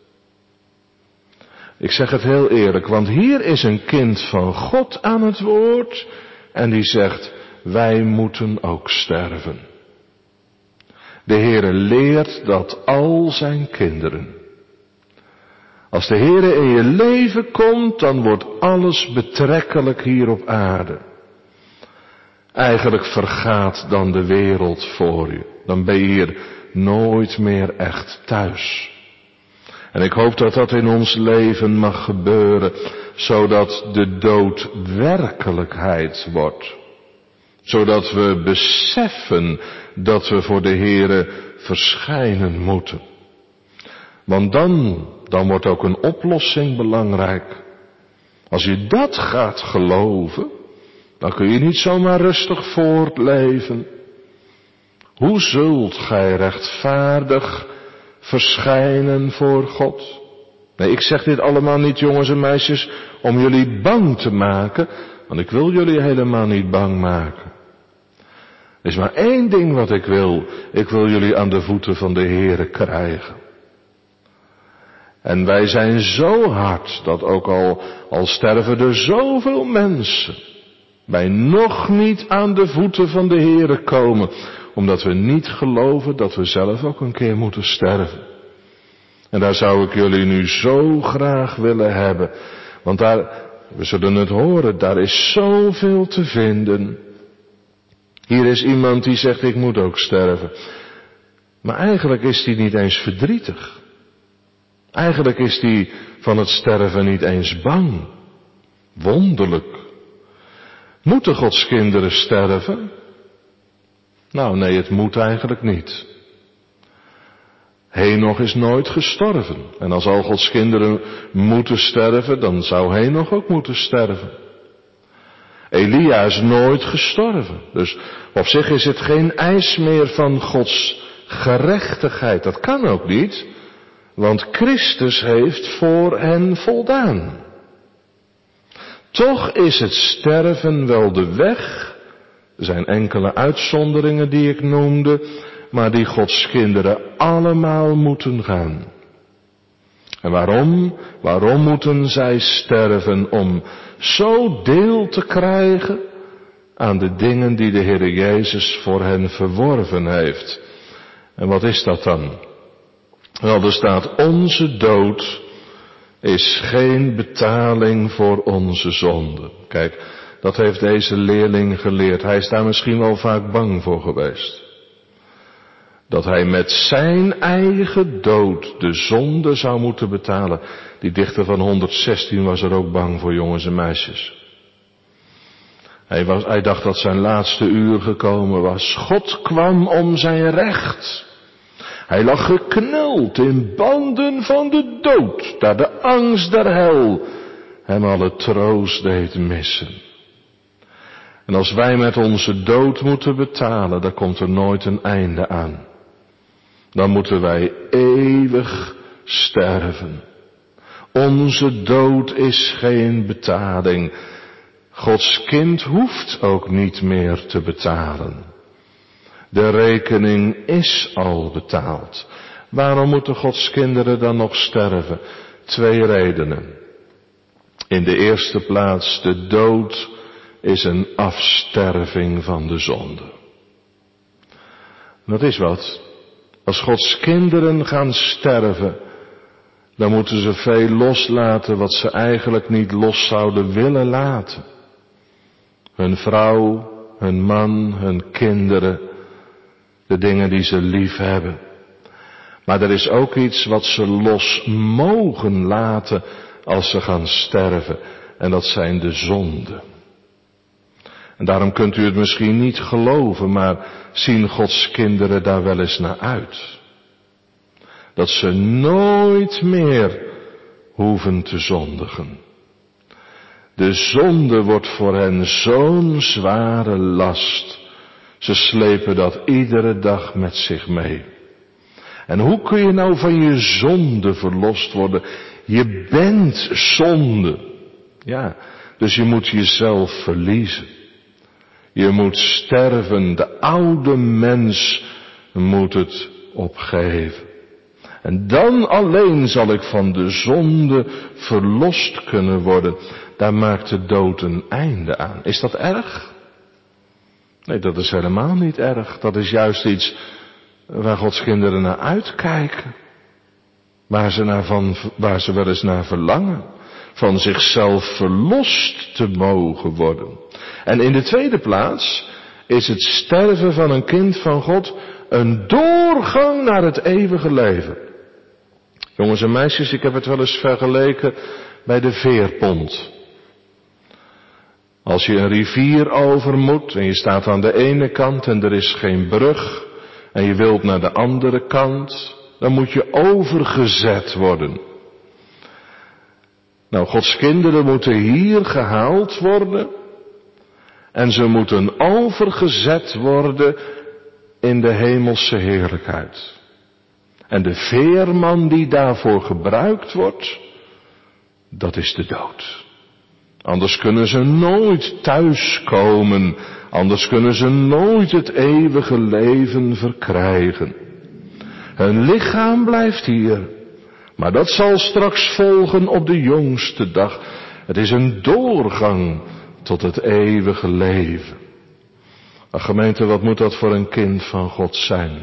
S1: Ik zeg het heel eerlijk, want hier is een kind van God aan het woord en die zegt, wij moeten ook sterven. De Heere leert dat al zijn kinderen. Als de Heere in je leven komt, dan wordt alles betrekkelijk hier op aarde. Eigenlijk vergaat dan de wereld voor je. Dan ben je hier nooit meer echt thuis. En ik hoop dat dat in ons leven mag gebeuren, zodat de dood werkelijkheid wordt. Zodat we beseffen dat we voor de Heere verschijnen moeten. Want dan wordt ook een oplossing belangrijk. Als je dat gaat geloven, dan kun je niet zomaar rustig voortleven. Hoe zult gij rechtvaardig verschijnen voor God? Nee, ik zeg dit allemaal niet, jongens en meisjes, om jullie bang te maken, want ik wil jullie helemaal niet bang maken. Er is maar één ding wat ik wil. Ik wil jullie aan de voeten van de Heere krijgen. En wij zijn zo hard dat ook al sterven er zoveel mensen, wij nog niet aan de voeten van de Heere komen, omdat we niet geloven dat we zelf ook een keer moeten sterven. En daar zou ik jullie nu zo graag willen hebben, want daar, we zullen het horen, daar is zoveel te vinden. Hier is iemand die zegt, ik moet ook sterven. Maar eigenlijk is die niet eens verdrietig. Eigenlijk is die van het sterven niet eens bang. Wonderlijk. Moeten Gods kinderen sterven? Nou nee, het moet eigenlijk niet. Henoch is nooit gestorven. En als al Gods kinderen moeten sterven, dan zou Henoch ook moeten sterven. Elia is nooit gestorven. Dus op zich is het geen eis meer van Gods gerechtigheid. Dat kan ook niet. Want Christus heeft voor hen voldaan. Toch is het sterven wel de weg. Er zijn enkele uitzonderingen die ik noemde, maar die Gods kinderen allemaal moeten gaan. En waarom? Waarom moeten zij sterven? Om zo deel te krijgen aan de dingen die de Heer Jezus voor hen verworven heeft. En wat is dat dan? Wel, er staat, onze dood is geen betaling voor onze zonde. Kijk, dat heeft deze leerling geleerd. Hij is daar misschien wel vaak bang voor geweest. Dat hij met zijn eigen dood de zonde zou moeten betalen. Die dichter van 116 was er ook bang voor, jongens en meisjes. Hij dacht dat zijn laatste uur gekomen was. God kwam om zijn recht. Hij lag gekneld in banden van de dood, daar de angst der hel hem alle troost deed missen. En als wij met onze dood moeten betalen, dan komt er nooit een einde aan. Dan moeten wij eeuwig sterven. Onze dood is geen betaling. Gods kind hoeft ook niet meer te betalen. De rekening is al betaald. Waarom moeten Gods kinderen dan nog sterven? 2 redenen. In de eerste plaats, de dood is een afsterving van de zonde. Dat is wat. Als Gods kinderen gaan sterven, dan moeten ze veel loslaten wat ze eigenlijk niet los zouden willen laten. Hun vrouw, hun man, hun kinderen, de dingen die ze lief hebben. Maar er is ook iets wat ze los mogen laten als ze gaan sterven. En dat zijn de zonden. En daarom kunt u het misschien niet geloven, maar zien Gods kinderen daar wel eens naar uit. Dat ze nooit meer hoeven te zondigen. De zonde wordt voor hen zo'n zware last. Ze slepen dat iedere dag met zich mee. En hoe kun je nou van je zonde verlost worden? Je bent zonde. Ja, dus je moet jezelf verliezen. Je moet sterven. De oude mens moet het opgeven. En dan alleen zal ik van de zonde verlost kunnen worden. Daar maakt de dood een einde aan. Is dat erg? Nee, dat is helemaal niet erg. Dat is juist iets waar Gods kinderen naar uitkijken. Waar ze wel eens naar verlangen. Van zichzelf verlost te mogen worden. En in de tweede plaats is het sterven van een kind van God een doorgang naar het eeuwige leven. Jongens en meisjes, ik heb het wel eens vergeleken bij de veerpont. Als je een rivier over moet en je staat aan de ene kant en er is geen brug en je wilt naar de andere kant, dan moet je overgezet worden. Nou, Gods kinderen moeten hier gehaald worden en ze moeten overgezet worden in de hemelse heerlijkheid. En de veerman die daarvoor gebruikt wordt, dat is de dood. Anders kunnen ze nooit thuiskomen, anders kunnen ze nooit het eeuwige leven verkrijgen. Hun lichaam blijft hier, maar dat zal straks volgen op de jongste dag. Het is een doorgang tot het eeuwige leven. Ach, gemeente, wat moet dat voor een kind van God zijn?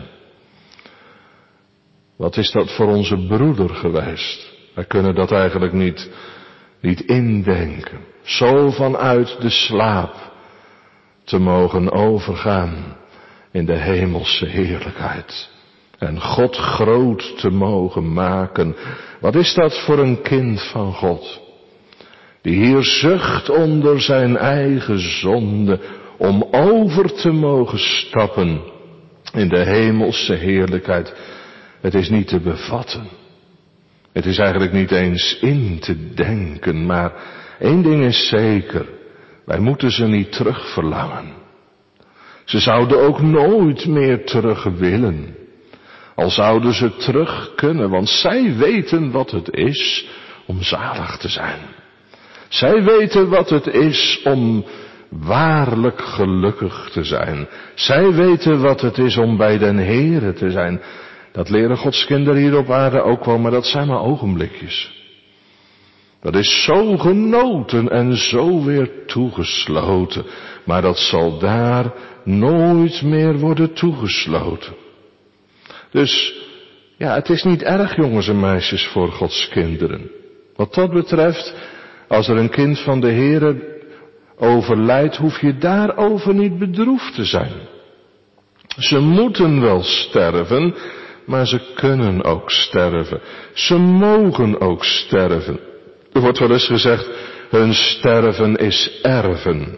S1: Wat is dat voor onze broeder geweest? Wij kunnen dat eigenlijk niet indenken. Zo vanuit de slaap te mogen overgaan in de hemelse heerlijkheid. En God groot te mogen maken. Wat is dat voor een kind van God? Die hier zucht onder zijn eigen zonde om over te mogen stappen in de hemelse heerlijkheid. Het is niet te bevatten. Het is eigenlijk niet eens in te denken, maar één ding is zeker. Wij moeten ze niet terug verlangen. Ze zouden ook nooit meer terug willen. Al zouden ze terug kunnen, want zij weten wat het is om zalig te zijn. Zij weten wat het is om waarlijk gelukkig te zijn. Zij weten wat het is om bij den Heere te zijn. Dat leren Gods kinderen hier op aarde ook wel, maar dat zijn maar ogenblikjes. Dat is zo genoten en zo weer toegesloten. Maar dat zal daar nooit meer worden toegesloten. Dus, ja, het is niet erg, jongens en meisjes, voor Gods kinderen. Wat dat betreft, als er een kind van de Heere overlijdt, hoef je daarover niet bedroefd te zijn. Ze moeten wel sterven, maar ze kunnen ook sterven. Ze mogen ook sterven. Er wordt wel eens gezegd, hun sterven is erven.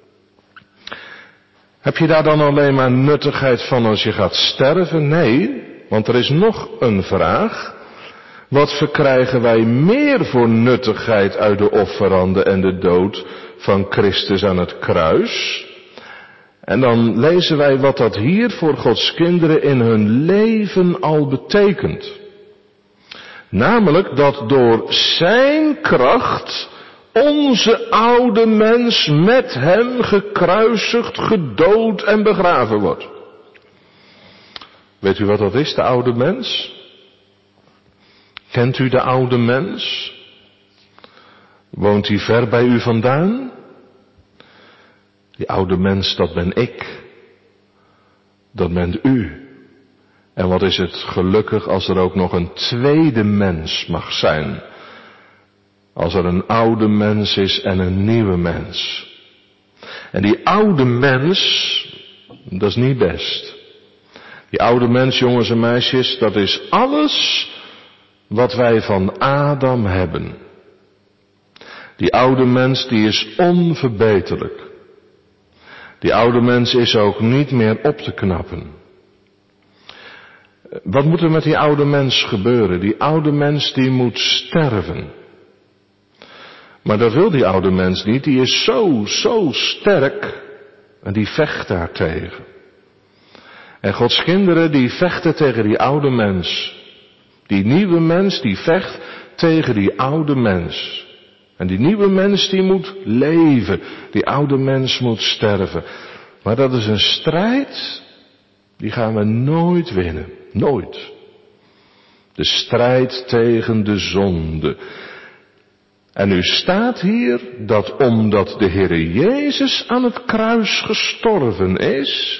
S1: Heb je daar dan alleen maar nuttigheid van als je gaat sterven? Nee, want er is nog een vraag. Wat verkrijgen wij meer voor nuttigheid uit de offerande en de dood van Christus aan het kruis? En dan lezen wij wat dat hier voor Gods kinderen in hun leven al betekent. Namelijk dat door zijn kracht onze oude mens met hem gekruisigd, gedood en begraven wordt. Weet u wat dat is, de oude mens? Kent u de oude mens? Woont hij ver bij u vandaan? Die oude mens, dat ben ik. Dat bent u. En wat is het gelukkig als er ook nog een tweede mens mag zijn. Als er een oude mens is en een nieuwe mens. En die oude mens, dat is niet best. Die oude mens, jongens en meisjes, dat is alles wat wij van Adam hebben. Die oude mens, die is onverbeterlijk. Die oude mens is ook niet meer op te knappen. Wat moet er met die oude mens gebeuren? Die oude mens die moet sterven. Maar dat wil die oude mens niet. Die is zo sterk en die vecht daartegen. En Gods kinderen die vechten tegen die oude mens. Die nieuwe mens die vecht tegen die oude mens. En die nieuwe mens die moet leven. Die oude mens moet sterven. Maar dat is een strijd, die gaan we nooit winnen. Nooit. De strijd tegen de zonde. En nu staat hier dat omdat de Heere Jezus aan het kruis gestorven is,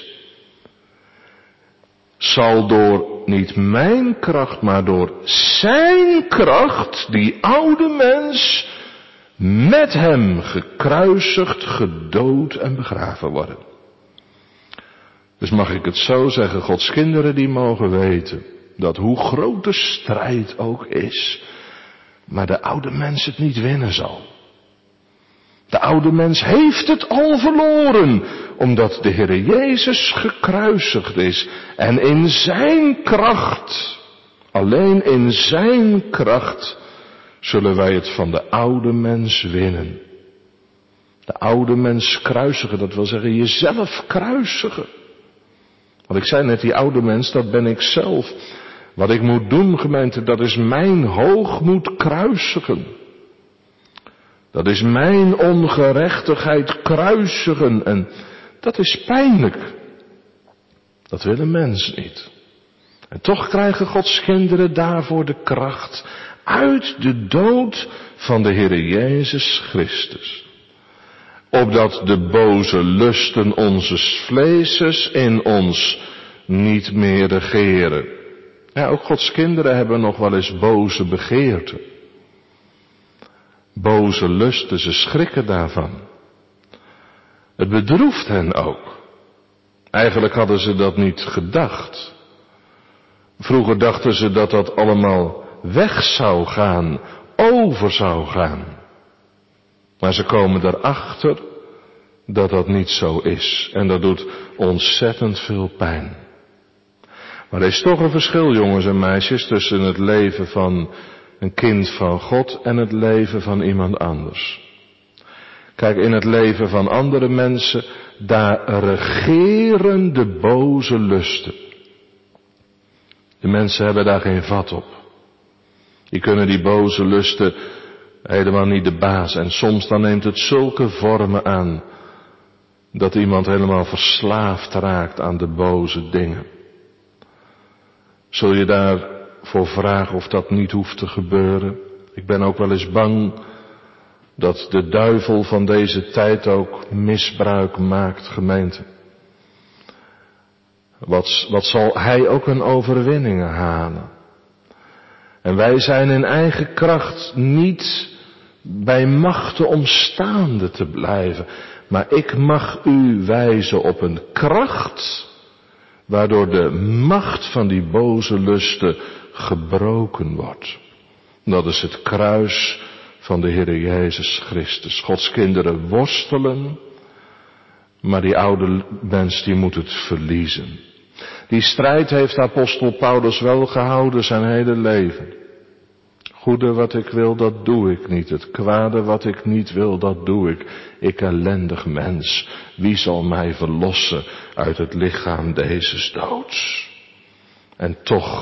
S1: zal door niet mijn kracht, maar door zijn kracht, die oude mens, met hem gekruisigd, gedood en begraven worden. Dus mag ik het zo zeggen, Gods kinderen die mogen weten, dat hoe groot de strijd ook is, maar de oude mens het niet winnen zal. De oude mens heeft het al verloren, omdat de Heer Jezus gekruisigd is. En in zijn kracht, alleen in zijn kracht, zullen wij het van de oude mens winnen. De oude mens kruisigen, dat wil zeggen jezelf kruisigen. Want ik zei net, die oude mens, dat ben ik zelf. Wat ik moet doen, gemeente, dat is mijn hoogmoed kruisigen. Dat is mijn ongerechtigheid kruisigen. En dat is pijnlijk. Dat wil een mens niet. En toch krijgen Gods kinderen daarvoor de kracht uit de dood van de Heer Jezus Christus. Opdat de boze lusten onzes vleeses in ons niet meer regeren. Ja, ook Gods kinderen hebben nog wel eens boze begeerten. Boze lusten, ze schrikken daarvan. Het bedroeft hen ook. Eigenlijk hadden ze dat niet gedacht. Vroeger dachten ze dat dat allemaal weg zou gaan, over zou gaan. Maar ze komen erachter dat dat niet zo is. En dat doet ontzettend veel pijn. Maar er is toch een verschil, jongens en meisjes, tussen het leven van een kind van God en het leven van iemand anders. Kijk, in het leven van andere mensen, daar regeren de boze lusten. De mensen hebben daar geen vat op. Die kunnen die boze lusten helemaal niet de baas. En soms dan neemt het zulke vormen aan, dat iemand helemaal verslaafd raakt aan de boze dingen. Zul je daarvoor vragen of dat niet hoeft te gebeuren? Ik ben ook wel eens bang dat de duivel van deze tijd ook misbruik maakt, gemeente. Wat zal hij ook een overwinningen halen? En wij zijn in eigen kracht niet bij machten om staande te blijven. Maar ik mag u wijzen op een kracht, waardoor de macht van die boze lusten gebroken wordt. Dat is het kruis van de Heer Jezus Christus. Gods kinderen worstelen, maar die oude mens die moet het verliezen. Die strijd heeft apostel Paulus wel gehouden zijn hele leven. Goede wat ik wil, dat doe ik niet. Het kwade wat ik niet wil, dat doe ik. Ik ellendig mens, wie zal mij verlossen uit het lichaam dezes doods? En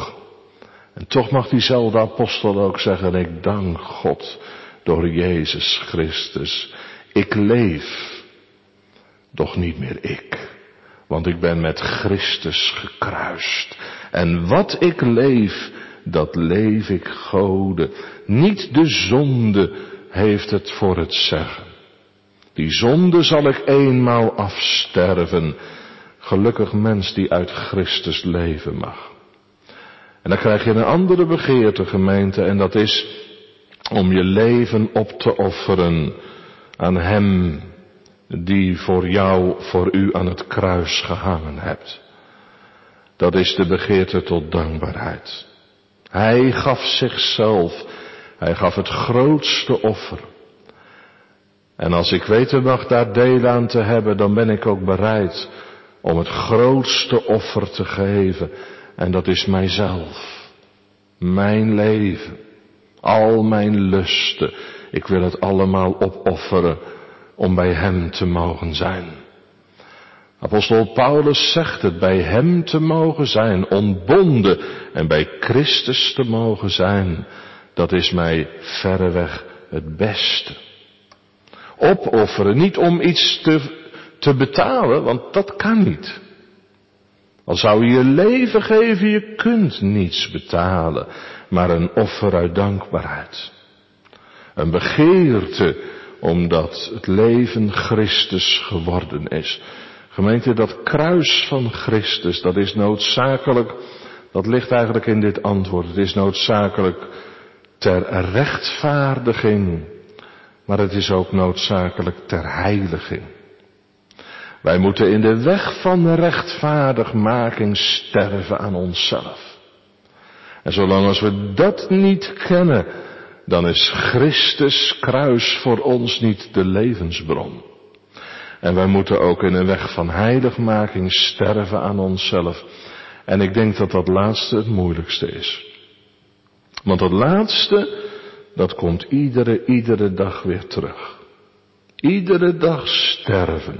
S1: toch mag diezelfde apostel ook zeggen, ik dank God door Jezus Christus. Ik leef, doch niet meer ik. Want ik ben met Christus gekruist. En wat ik leef, dat leef ik Gode. Niet de zonde heeft het voor het zeggen. Die zonde zal ik eenmaal afsterven. Gelukkig mens die uit Christus leven mag. En dan krijg je een andere begeerte, gemeente, en dat is om je leven op te offeren aan Hem die voor jou, voor u aan het kruis gehangen hebt. Dat is de begeerte tot dankbaarheid. Hij gaf zichzelf, hij gaf het grootste offer. En als ik weten mag daar deel aan te hebben, dan ben ik ook bereid om het grootste offer te geven. En dat is mijzelf, mijn leven, al mijn lusten. Ik wil het allemaal opofferen om bij Hem te mogen zijn. Apostel Paulus zegt het, bij Hem te mogen zijn, ontbonden en bij Christus te mogen zijn, dat is mij verreweg het beste. Opofferen, niet om iets te betalen, want dat kan niet. Al zou je je leven geven, je kunt niets betalen, maar een offer uit dankbaarheid. Een begeerte, omdat het leven Christus geworden is. Gemeente, dat kruis van Christus, dat is noodzakelijk, dat ligt eigenlijk in dit antwoord. Het is noodzakelijk ter rechtvaardiging, maar het is ook noodzakelijk ter heiliging. Wij moeten in de weg van rechtvaardigmaking sterven aan onszelf. En zolang als we dat niet kennen, dan is Christus kruis voor ons niet de levensbron. En wij moeten ook in een weg van heiligmaking sterven aan onszelf. En ik denk dat dat laatste het moeilijkste is. Want dat laatste, dat komt iedere dag weer terug. Iedere dag sterven.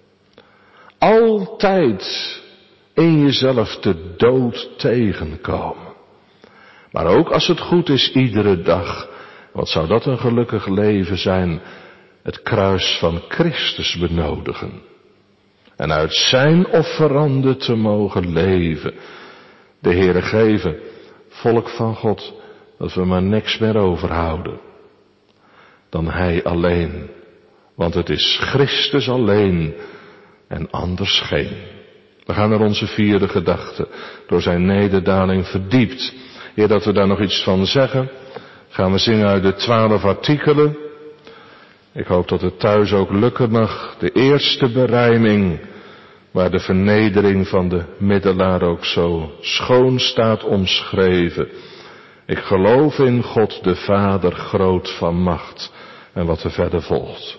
S1: Altijd in jezelf de dood tegenkomen. Maar ook als het goed is, iedere dag. Wat zou dat een gelukkig leven zijn. Het kruis van Christus benodigen. En uit zijn offerande te mogen leven. De Heere geven, volk van God, dat we maar niks meer overhouden. Dan Hij alleen. Want het is Christus alleen en anders geen. We gaan naar onze vierde gedachte, door zijn nederdaling verdiept. Eer dat we daar nog iets van zeggen, gaan we zingen uit de 12 artikelen. Ik hoop dat het thuis ook lukken mag. De eerste berijming, waar de vernedering van de middelaar ook zo schoon staat omschreven. Ik geloof in God de Vader, groot van macht. En wat er verder volgt.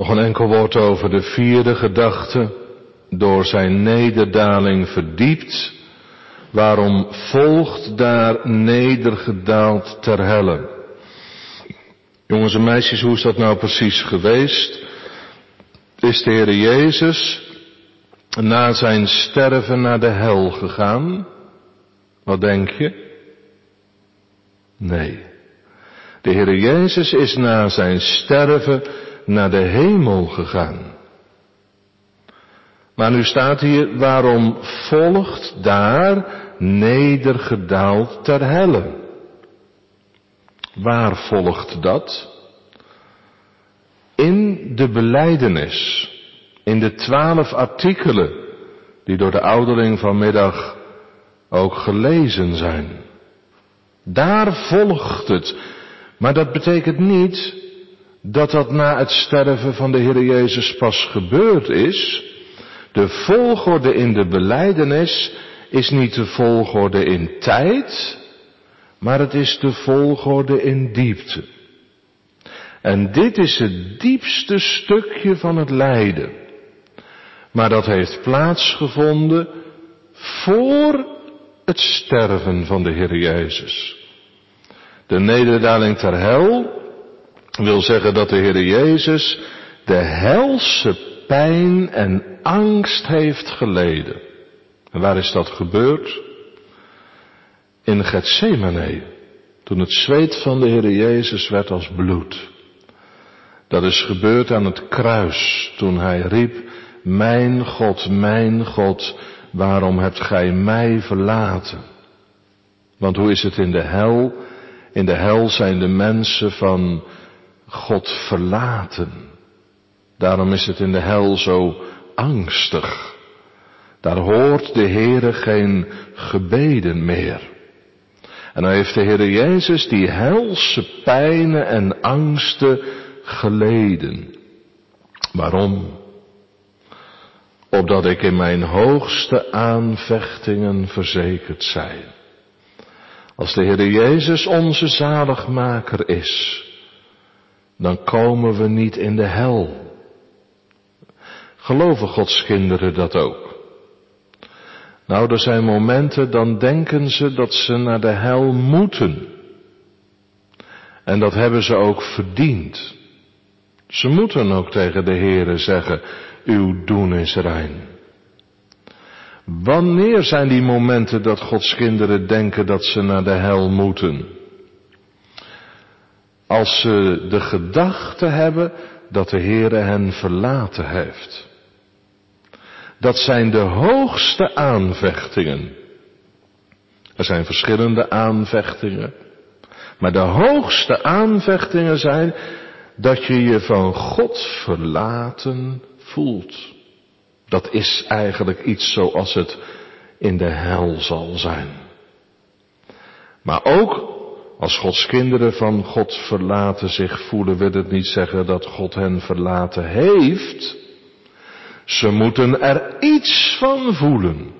S1: Nog een enkel woord over de vierde gedachte. Door zijn nederdaling verdiept. Waarom volgt daar nedergedaald ter helle? Jongens en meisjes, hoe is dat nou precies geweest? Is de Heer Jezus na zijn sterven naar de hel gegaan? Wat denk je? Nee. De Heer Jezus is na zijn sterven naar de hemel gegaan. Maar nu staat hier, waarom volgt daar nedergedaald ter helle? Waar volgt dat? In de belijdenis, in de 12 artikelen die door de ouderling vanmiddag ook gelezen zijn. Daar volgt het. Maar dat betekent niet dat dat na het sterven van de Heer Jezus pas gebeurd is. De volgorde in de belijdenis is niet de volgorde in tijd, maar het is de volgorde in diepte. En dit is het diepste stukje van het lijden. Maar dat heeft plaatsgevonden voor het sterven van de Heer Jezus. De nederdaling ter hel wil zeggen dat de Heer Jezus de helse pijn en angst heeft geleden. En waar is dat gebeurd? In Getsemane, toen het zweet van de Heer Jezus werd als bloed. Dat is gebeurd aan het kruis, toen hij riep, mijn God, waarom hebt gij mij verlaten? Want hoe is het in de hel? In de hel zijn de mensen van God verlaten. Daarom is het in de hel zo angstig. Daar hoort de Heere geen gebeden meer. En dan heeft de Heere Jezus die helse pijnen en angsten geleden. Waarom? Opdat ik in mijn hoogste aanvechtingen verzekerd zij. Als de Heere Jezus onze zaligmaker is, dan komen we niet in de hel. Geloven Gods kinderen dat ook? Nou, er zijn momenten, dan denken ze dat ze naar de hel moeten. En dat hebben ze ook verdiend. Ze moeten ook tegen de Heere zeggen, uw doen is rein. Wanneer zijn die momenten dat Gods kinderen denken dat ze naar de hel moeten? Als ze de gedachte hebben dat de Heere hen verlaten heeft. Dat zijn de hoogste aanvechtingen. Er zijn verschillende aanvechtingen. Maar de hoogste aanvechtingen zijn dat je je van God verlaten voelt. Dat is eigenlijk iets zoals het in de hel zal zijn. Maar ook als Gods kinderen van God verlaten zich voelen, wil het niet zeggen dat God hen verlaten heeft. Ze moeten er iets van voelen.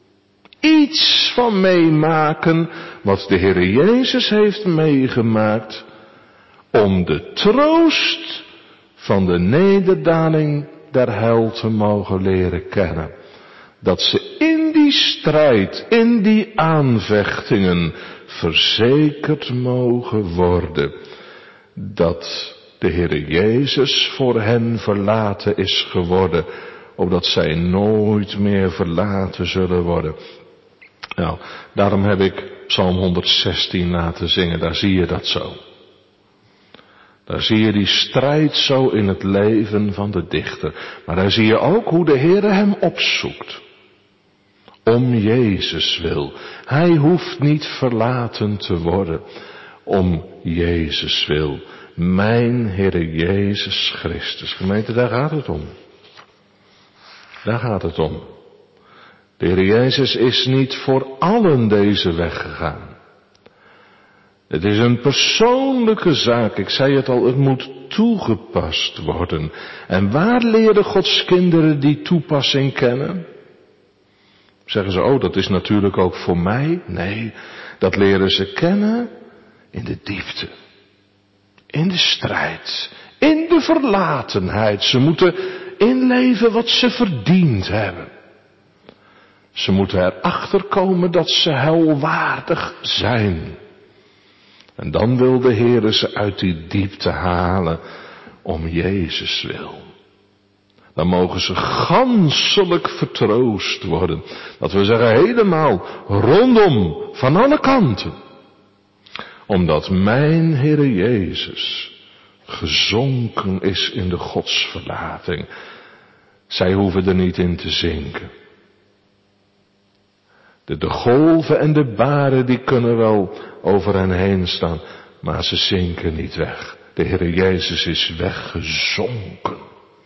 S1: Iets van meemaken wat de Heer Jezus heeft meegemaakt. Om de troost van de nederdaling der hel te mogen leren kennen. Dat ze in die strijd, in die aanvechtingen verzekerd mogen worden. Dat de Heer Jezus voor hen verlaten is geworden. Opdat zij nooit meer verlaten zullen worden. Nou, daarom heb ik Psalm 116 laten zingen. Daar zie je dat zo. Daar zie je die strijd zo in het leven van de dichter. Maar daar zie je ook hoe de Heere hem opzoekt. Om Jezus wil. Hij hoeft niet verlaten te worden. Om Jezus wil. Mijn Heere Jezus Christus. Gemeente, daar gaat het om. Daar gaat het om. De Heer Jezus is niet voor allen deze weg gegaan. Het is een persoonlijke zaak. Ik zei het al, het moet toegepast worden. En waar leren Gods kinderen die toepassing kennen? Zeggen ze, oh, dat is natuurlijk ook voor mij. Nee, dat leren ze kennen in de diepte. In de strijd. in de verlatenheid. Ze moeten inleven wat ze verdiend hebben. Ze moeten erachter komen dat ze helwaardig zijn. En dan wil de Heere ze uit die diepte halen om Jezus wil. Dan mogen ze ganselijk vertroost worden. Dat we zeggen helemaal rondom, van alle kanten. Omdat mijn Heere Jezus gezonken is in de godsverlating. Zij hoeven er niet in te zinken. De golven en de baren die kunnen wel over hen heen staan, maar ze zinken niet weg. De Heere Jezus is weggezonken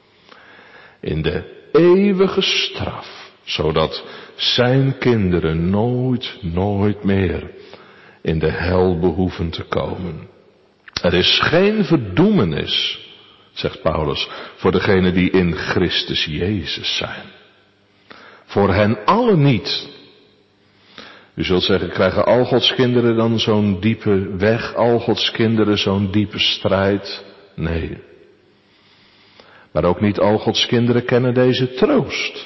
S1: in de eeuwige straf, zodat zijn kinderen nooit meer in de hel behoeven te komen. Er is geen verdoemenis, zegt Paulus, voor degenen die in Christus Jezus zijn. Voor hen allen niet. U zult zeggen, krijgen al Gods kinderen dan zo'n diepe weg, al Gods kinderen zo'n diepe strijd? Nee. Maar ook niet al Gods kinderen kennen deze troost.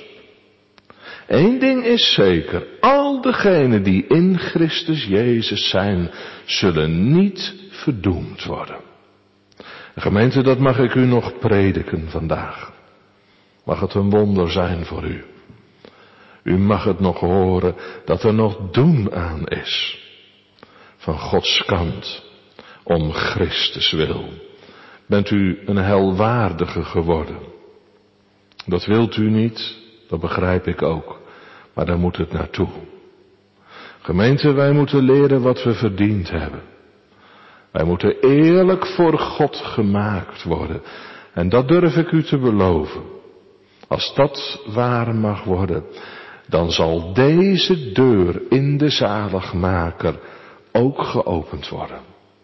S1: Eén ding is zeker, al degenen die in Christus Jezus zijn, zullen niet verdoemd worden. Gemeente, dat mag ik u nog prediken vandaag. Mag het een wonder zijn voor u. U mag het nog horen dat er nog doen aan is. Van Gods kant. Om Christus wil. Bent u een helwaardige geworden. Dat wilt u niet. Dat begrijp ik ook. Maar daar moet het naartoe. Gemeente, wij moeten leren wat we verdiend hebben. Wij moeten eerlijk voor God gemaakt worden. En dat durf ik u te beloven. Als dat waar mag worden, dan zal deze deur in de zaligmaker ook geopend worden.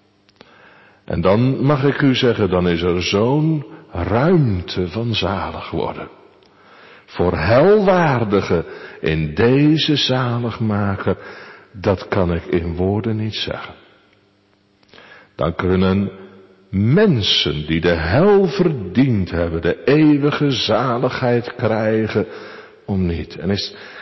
S1: En dan mag ik u zeggen, dan is er zo'n ruimte van zalig worden. Voor helwaardigen in deze zaligmaker, dat kan ik in woorden niet zeggen. Dan kunnen mensen die de hel verdiend hebben, de eeuwige zaligheid krijgen om niet. En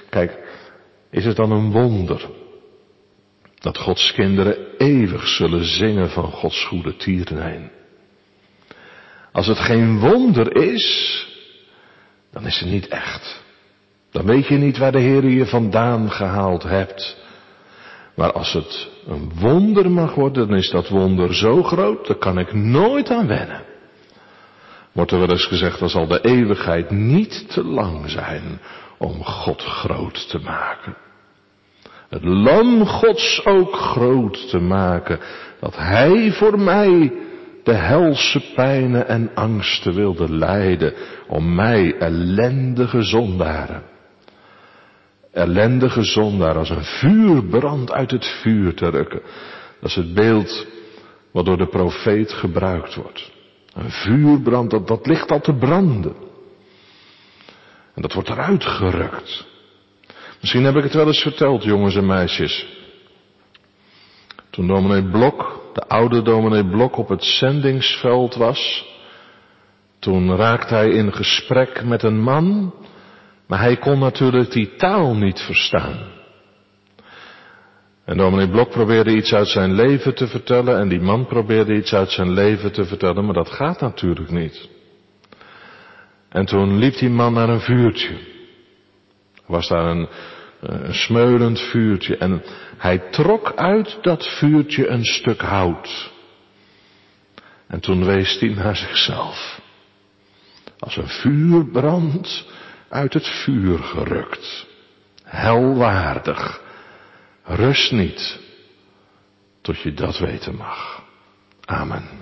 S1: is het dan een wonder dat Gods kinderen eeuwig zullen zingen van Gods goede tierenheid? Als het geen wonder is, dan is het niet echt. Dan weet je niet waar de Heer je vandaan gehaald hebt. Maar als het een wonder mag worden, dan is dat wonder zo groot, daar kan ik nooit aan wennen. Wordt er wel eens gezegd, dan zal de eeuwigheid niet te lang zijn om God groot te maken. Het lam Gods ook groot te maken, dat Hij voor mij de helse pijnen en angsten wilde lijden, om mij ellendige zondaren als een vuurbrand uit het vuur te rukken. Dat is het beeld wat door de profeet gebruikt wordt. Een vuurbrand, dat ligt al te branden. En dat wordt eruit gerukt. Misschien heb ik het wel eens verteld, jongens en meisjes. Toen dominee Blok, de oude dominee Blok, op het zendingsveld was, toen raakte hij in gesprek met een man, maar hij kon natuurlijk die taal niet verstaan. En dominee Blok probeerde iets uit zijn leven te vertellen en die man probeerde iets uit zijn leven te vertellen, maar dat gaat natuurlijk niet. En toen liep die man naar een vuurtje. Er was daar een smeulend vuurtje en hij trok uit dat vuurtje een stuk hout. En toen wees hij naar zichzelf. Als een vuurbrand uit het vuur gerukt. Helwaardig. Rust niet tot je dat weten mag. Amen.